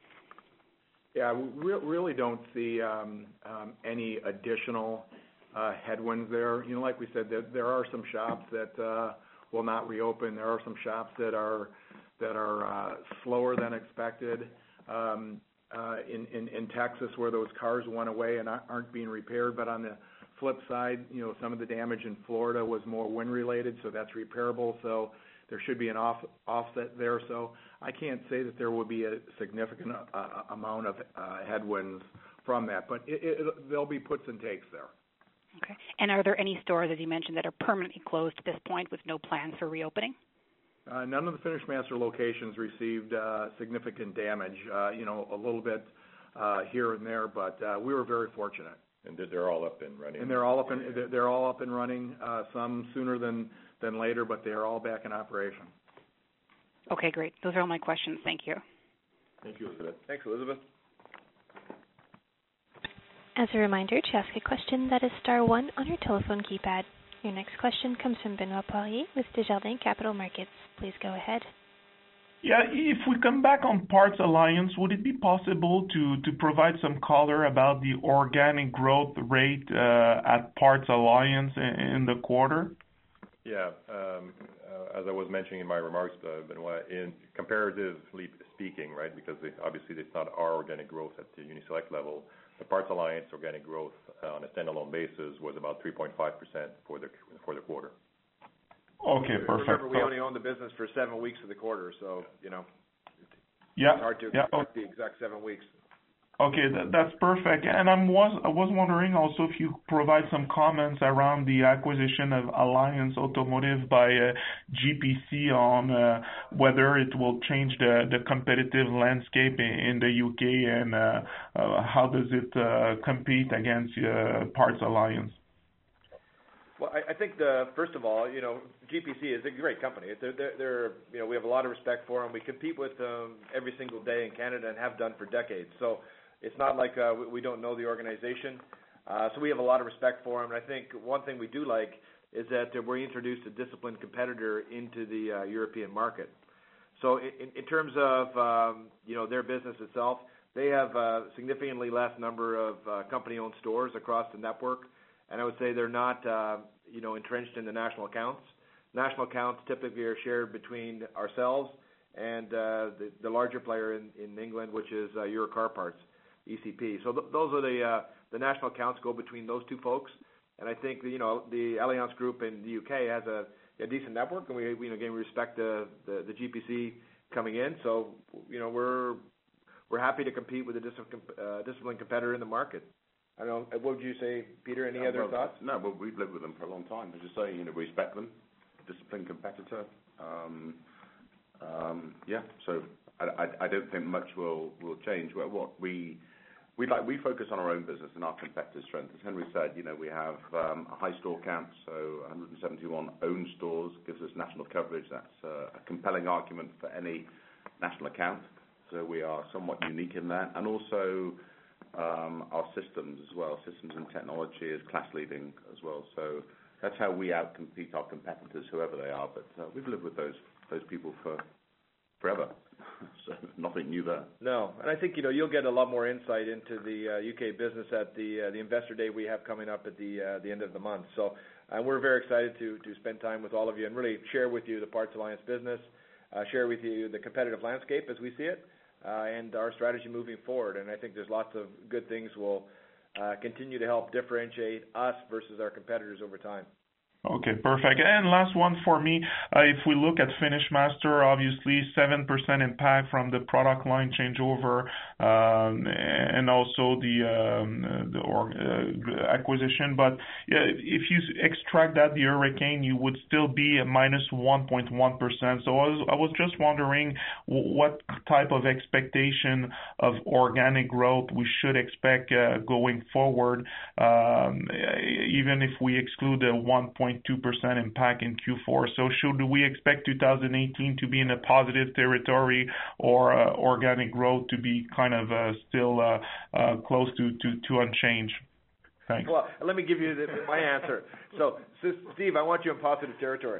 Yeah, we re- really don't see um, um, any additional uh, headwinds there. You know, like we said, there, there are some shops that uh, will not reopen. There are some shops that are that are uh, slower than expected. Um, uh, in, in, in Texas, where those cars went away and aren't being repaired, but on the flip side, you know, some of the damage in Florida was more wind-related, so that's repairable. So there should be an off, offset there. So I can't say that there will be a significant uh, amount of uh, headwinds from that, but it, it, there'll be puts and takes there. Okay. And are there any stores, as you mentioned, that are permanently closed at this point with no plans for reopening? Uh, none of the FinishMaster locations received uh, significant damage, uh, you know, a little bit uh, here and there, but uh, we were very fortunate. And they're all up and running. And they're all up and they're, they're all up and running. Uh, some sooner than, than later, but they are all back in operation. Okay, great. Those are all my questions. Thank you. Thank you, Elizabeth. Thanks, Elizabeth. As a reminder, to ask a question, that is star one on your telephone keypad. Your next question comes from Benoit Poirier with Desjardins Capital Markets. Please go ahead. Yeah, if we come back on Parts Alliance, would it be possible to, to provide some color about the organic growth rate uh, at Parts Alliance in, in the quarter? Yeah, um, uh, as I was mentioning in my remarks, uh, Benoit, in comparatively speaking, right, because they, obviously it's not our organic growth at the Uniselect level, the Parts Alliance organic growth uh, on a standalone basis was about three point five percent for the for the quarter. Okay, perfect. Remember, we only owned the business for seven weeks of the quarter, so, you know, yeah, it's hard to yeah. expect the exact seven weeks. Okay, that, that's perfect. And I was I was wondering also if you provide some comments around the acquisition of Alliance Automotive by uh, G P C on uh, whether it will change the, the competitive landscape in, in the U K and uh, uh, how does it uh, compete against uh, Parts Alliance? Well, I, I think the first of all, you know, G P C is a great company. They're, they're, they're, you know, we have a lot of respect for them. We compete with them every single day in Canada and have done for decades. So it's not like uh, we don't know the organization. Uh, so we have a lot of respect for them. And I think one thing we do like is that we introduced a disciplined competitor into the uh, European market. So in, in terms of, um, you know, their business itself, they have a significantly less number of uh, company-owned stores across the network. And I would say they're not, uh, you know, entrenched in the national accounts. National accounts typically are shared between ourselves and uh, the, the larger player in, in England, which is uh, Euro Car Parts, E C P. So th- those are the uh, the national accounts go between those two folks. And I think, you know, the Alliance Group in the U K has a, a decent network, and we, you know, again, we respect the, the, the G P C coming in. So, you know, we're we're happy to compete with a disciplined, uh, disciplined competitor in the market. I don't know, what would you say, Peter? Any yeah, other well, thoughts? No, but we've lived with them for a long time. As you say, you know, we respect them, disciplined competitor. Um, um, yeah, so I, I, I don't think much will, will change. What we we like we focus on our own business and our competitors' strength. As Henry said, you know, we have um, a high store count, so one hundred seventy-one owned stores gives us national coverage. That's uh, a compelling argument for any national account. So we are somewhat unique in that, and also. Um, our systems as well, systems and technology is class leading as well. So that's how we outcompete our competitors, whoever they are. But uh, we've lived with those those people for forever. So nothing new there. No, and I think you know you'll get a lot more insight into the uh, U K business at the uh, the Investor Day we have coming up at the uh, the end of the month. So, and we're very excited to to spend time with all of you and really share with you the Parts Alliance business, uh, share with you the competitive landscape as we see it, uh, and our strategy moving forward. And I think there's lots of good things will uh, continue to help differentiate us versus our competitors over time. Okay, perfect. And last one for me, uh, if we look at FinishMaster, obviously seven percent impact from the product line changeover um, and also the, um, the or, uh, acquisition. But uh, if you extract that, the hurricane, you would still be at minus one point one percent. So I was, I was just wondering what type of expectation of organic growth we should expect uh, going forward, um, even if we exclude the one point two percent impact in Q four. So should we expect two thousand eighteen to be in a positive territory or uh, organic growth to be kind of uh, still uh, uh, close to, to, to unchanged? Thanks. Well, let me give you the, my answer. So, so, Steve, I want you in positive territory.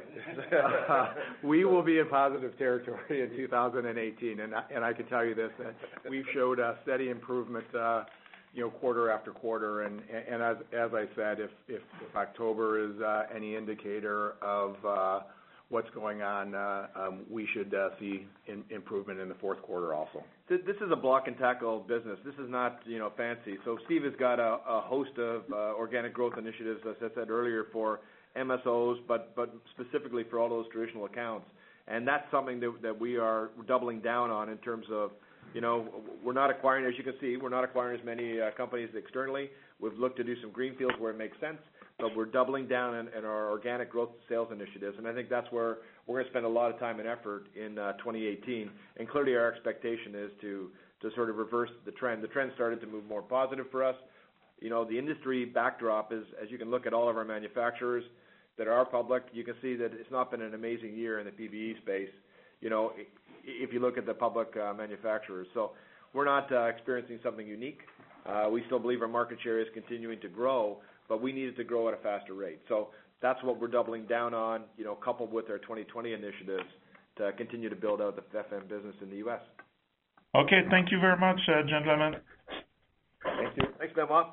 uh, we will be in positive territory in two thousand eighteen, and I, and I can tell you this, that we've showed a steady improvement uh, you know, quarter after quarter. And, and as, as I said, if, if, if October is uh, any indicator of uh, what's going on, uh, um, we should uh, see in, improvement in the fourth quarter also. This is a block and tackle business. This is not, you know, fancy. So Steve has got a, a host of uh, organic growth initiatives, as I said earlier, for M S Os, but, but specifically for all those traditional accounts. And that's something that, that we are doubling down on in terms of, you know, we're not acquiring, as you can see, we're not acquiring as many uh, companies externally. We've looked to do some greenfields where it makes sense, but we're doubling down in, in our organic growth sales initiatives. And I think that's where we're going to spend a lot of time and effort in uh, twenty eighteen. And clearly our expectation is to, to sort of reverse the trend. The trend started to move more positive for us. You know, the industry backdrop is, as you can look at all of our manufacturers that are public, you can see that it's not been an amazing year in the P B E space, you know, if you look at the public uh, manufacturers. So we're not uh, experiencing something unique. Uh, we still believe our market share is continuing to grow, but we need it to grow at a faster rate. So that's what we're doubling down on, you know, coupled with our twenty twenty initiatives to continue to build out the F M business in the U S. Okay, thank you very much, uh, gentlemen. Thank you. Thanks, Benoit.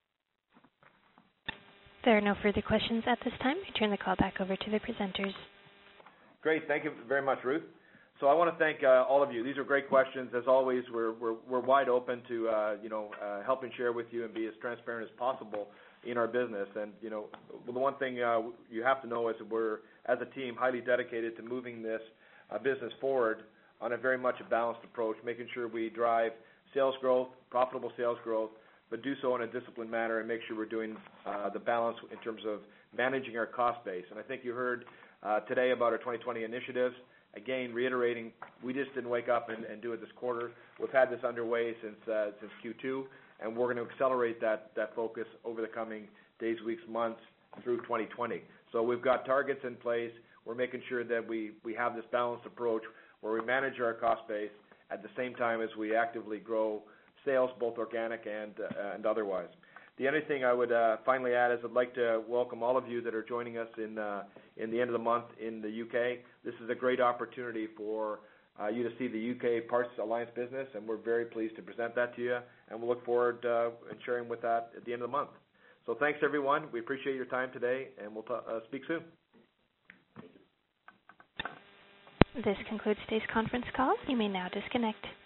There are no further questions at this time. I turn the call back over to the presenters. Great. Thank you very much, Ruth. So I want to thank uh, all of you. These are great questions. As always, we're we're, we're wide open to uh, you know uh, help and share with you and be as transparent as possible in our business. And you know the one thing uh, you have to know is that we're as a team highly dedicated to moving this uh, business forward on a very much a balanced approach, making sure we drive sales growth, profitable sales growth, but do so in a disciplined manner and make sure we're doing uh, the balance in terms of managing our cost base. And I think you heard uh, today about our twenty twenty initiatives. Again, reiterating, we just didn't wake up and, and do it this quarter. We've had this underway since uh, since Q two, and we're going to accelerate that that focus over the coming days, weeks, months through twenty twenty. So we've got targets in place. We're making sure that we, we have this balanced approach where we manage our cost base at the same time as we actively grow sales, both organic and uh, and otherwise. The other thing I would uh, finally add is I'd like to welcome all of you that are joining us in uh, in the end of the month in the U K. This is a great opportunity for uh, you to see the U K Parts Alliance business, and we're very pleased to present that to you, and we'll look forward uh, in sharing with that at the end of the month. So thanks, everyone. We appreciate your time today, and we'll t- uh, speak soon. This concludes today's conference call. You may now disconnect.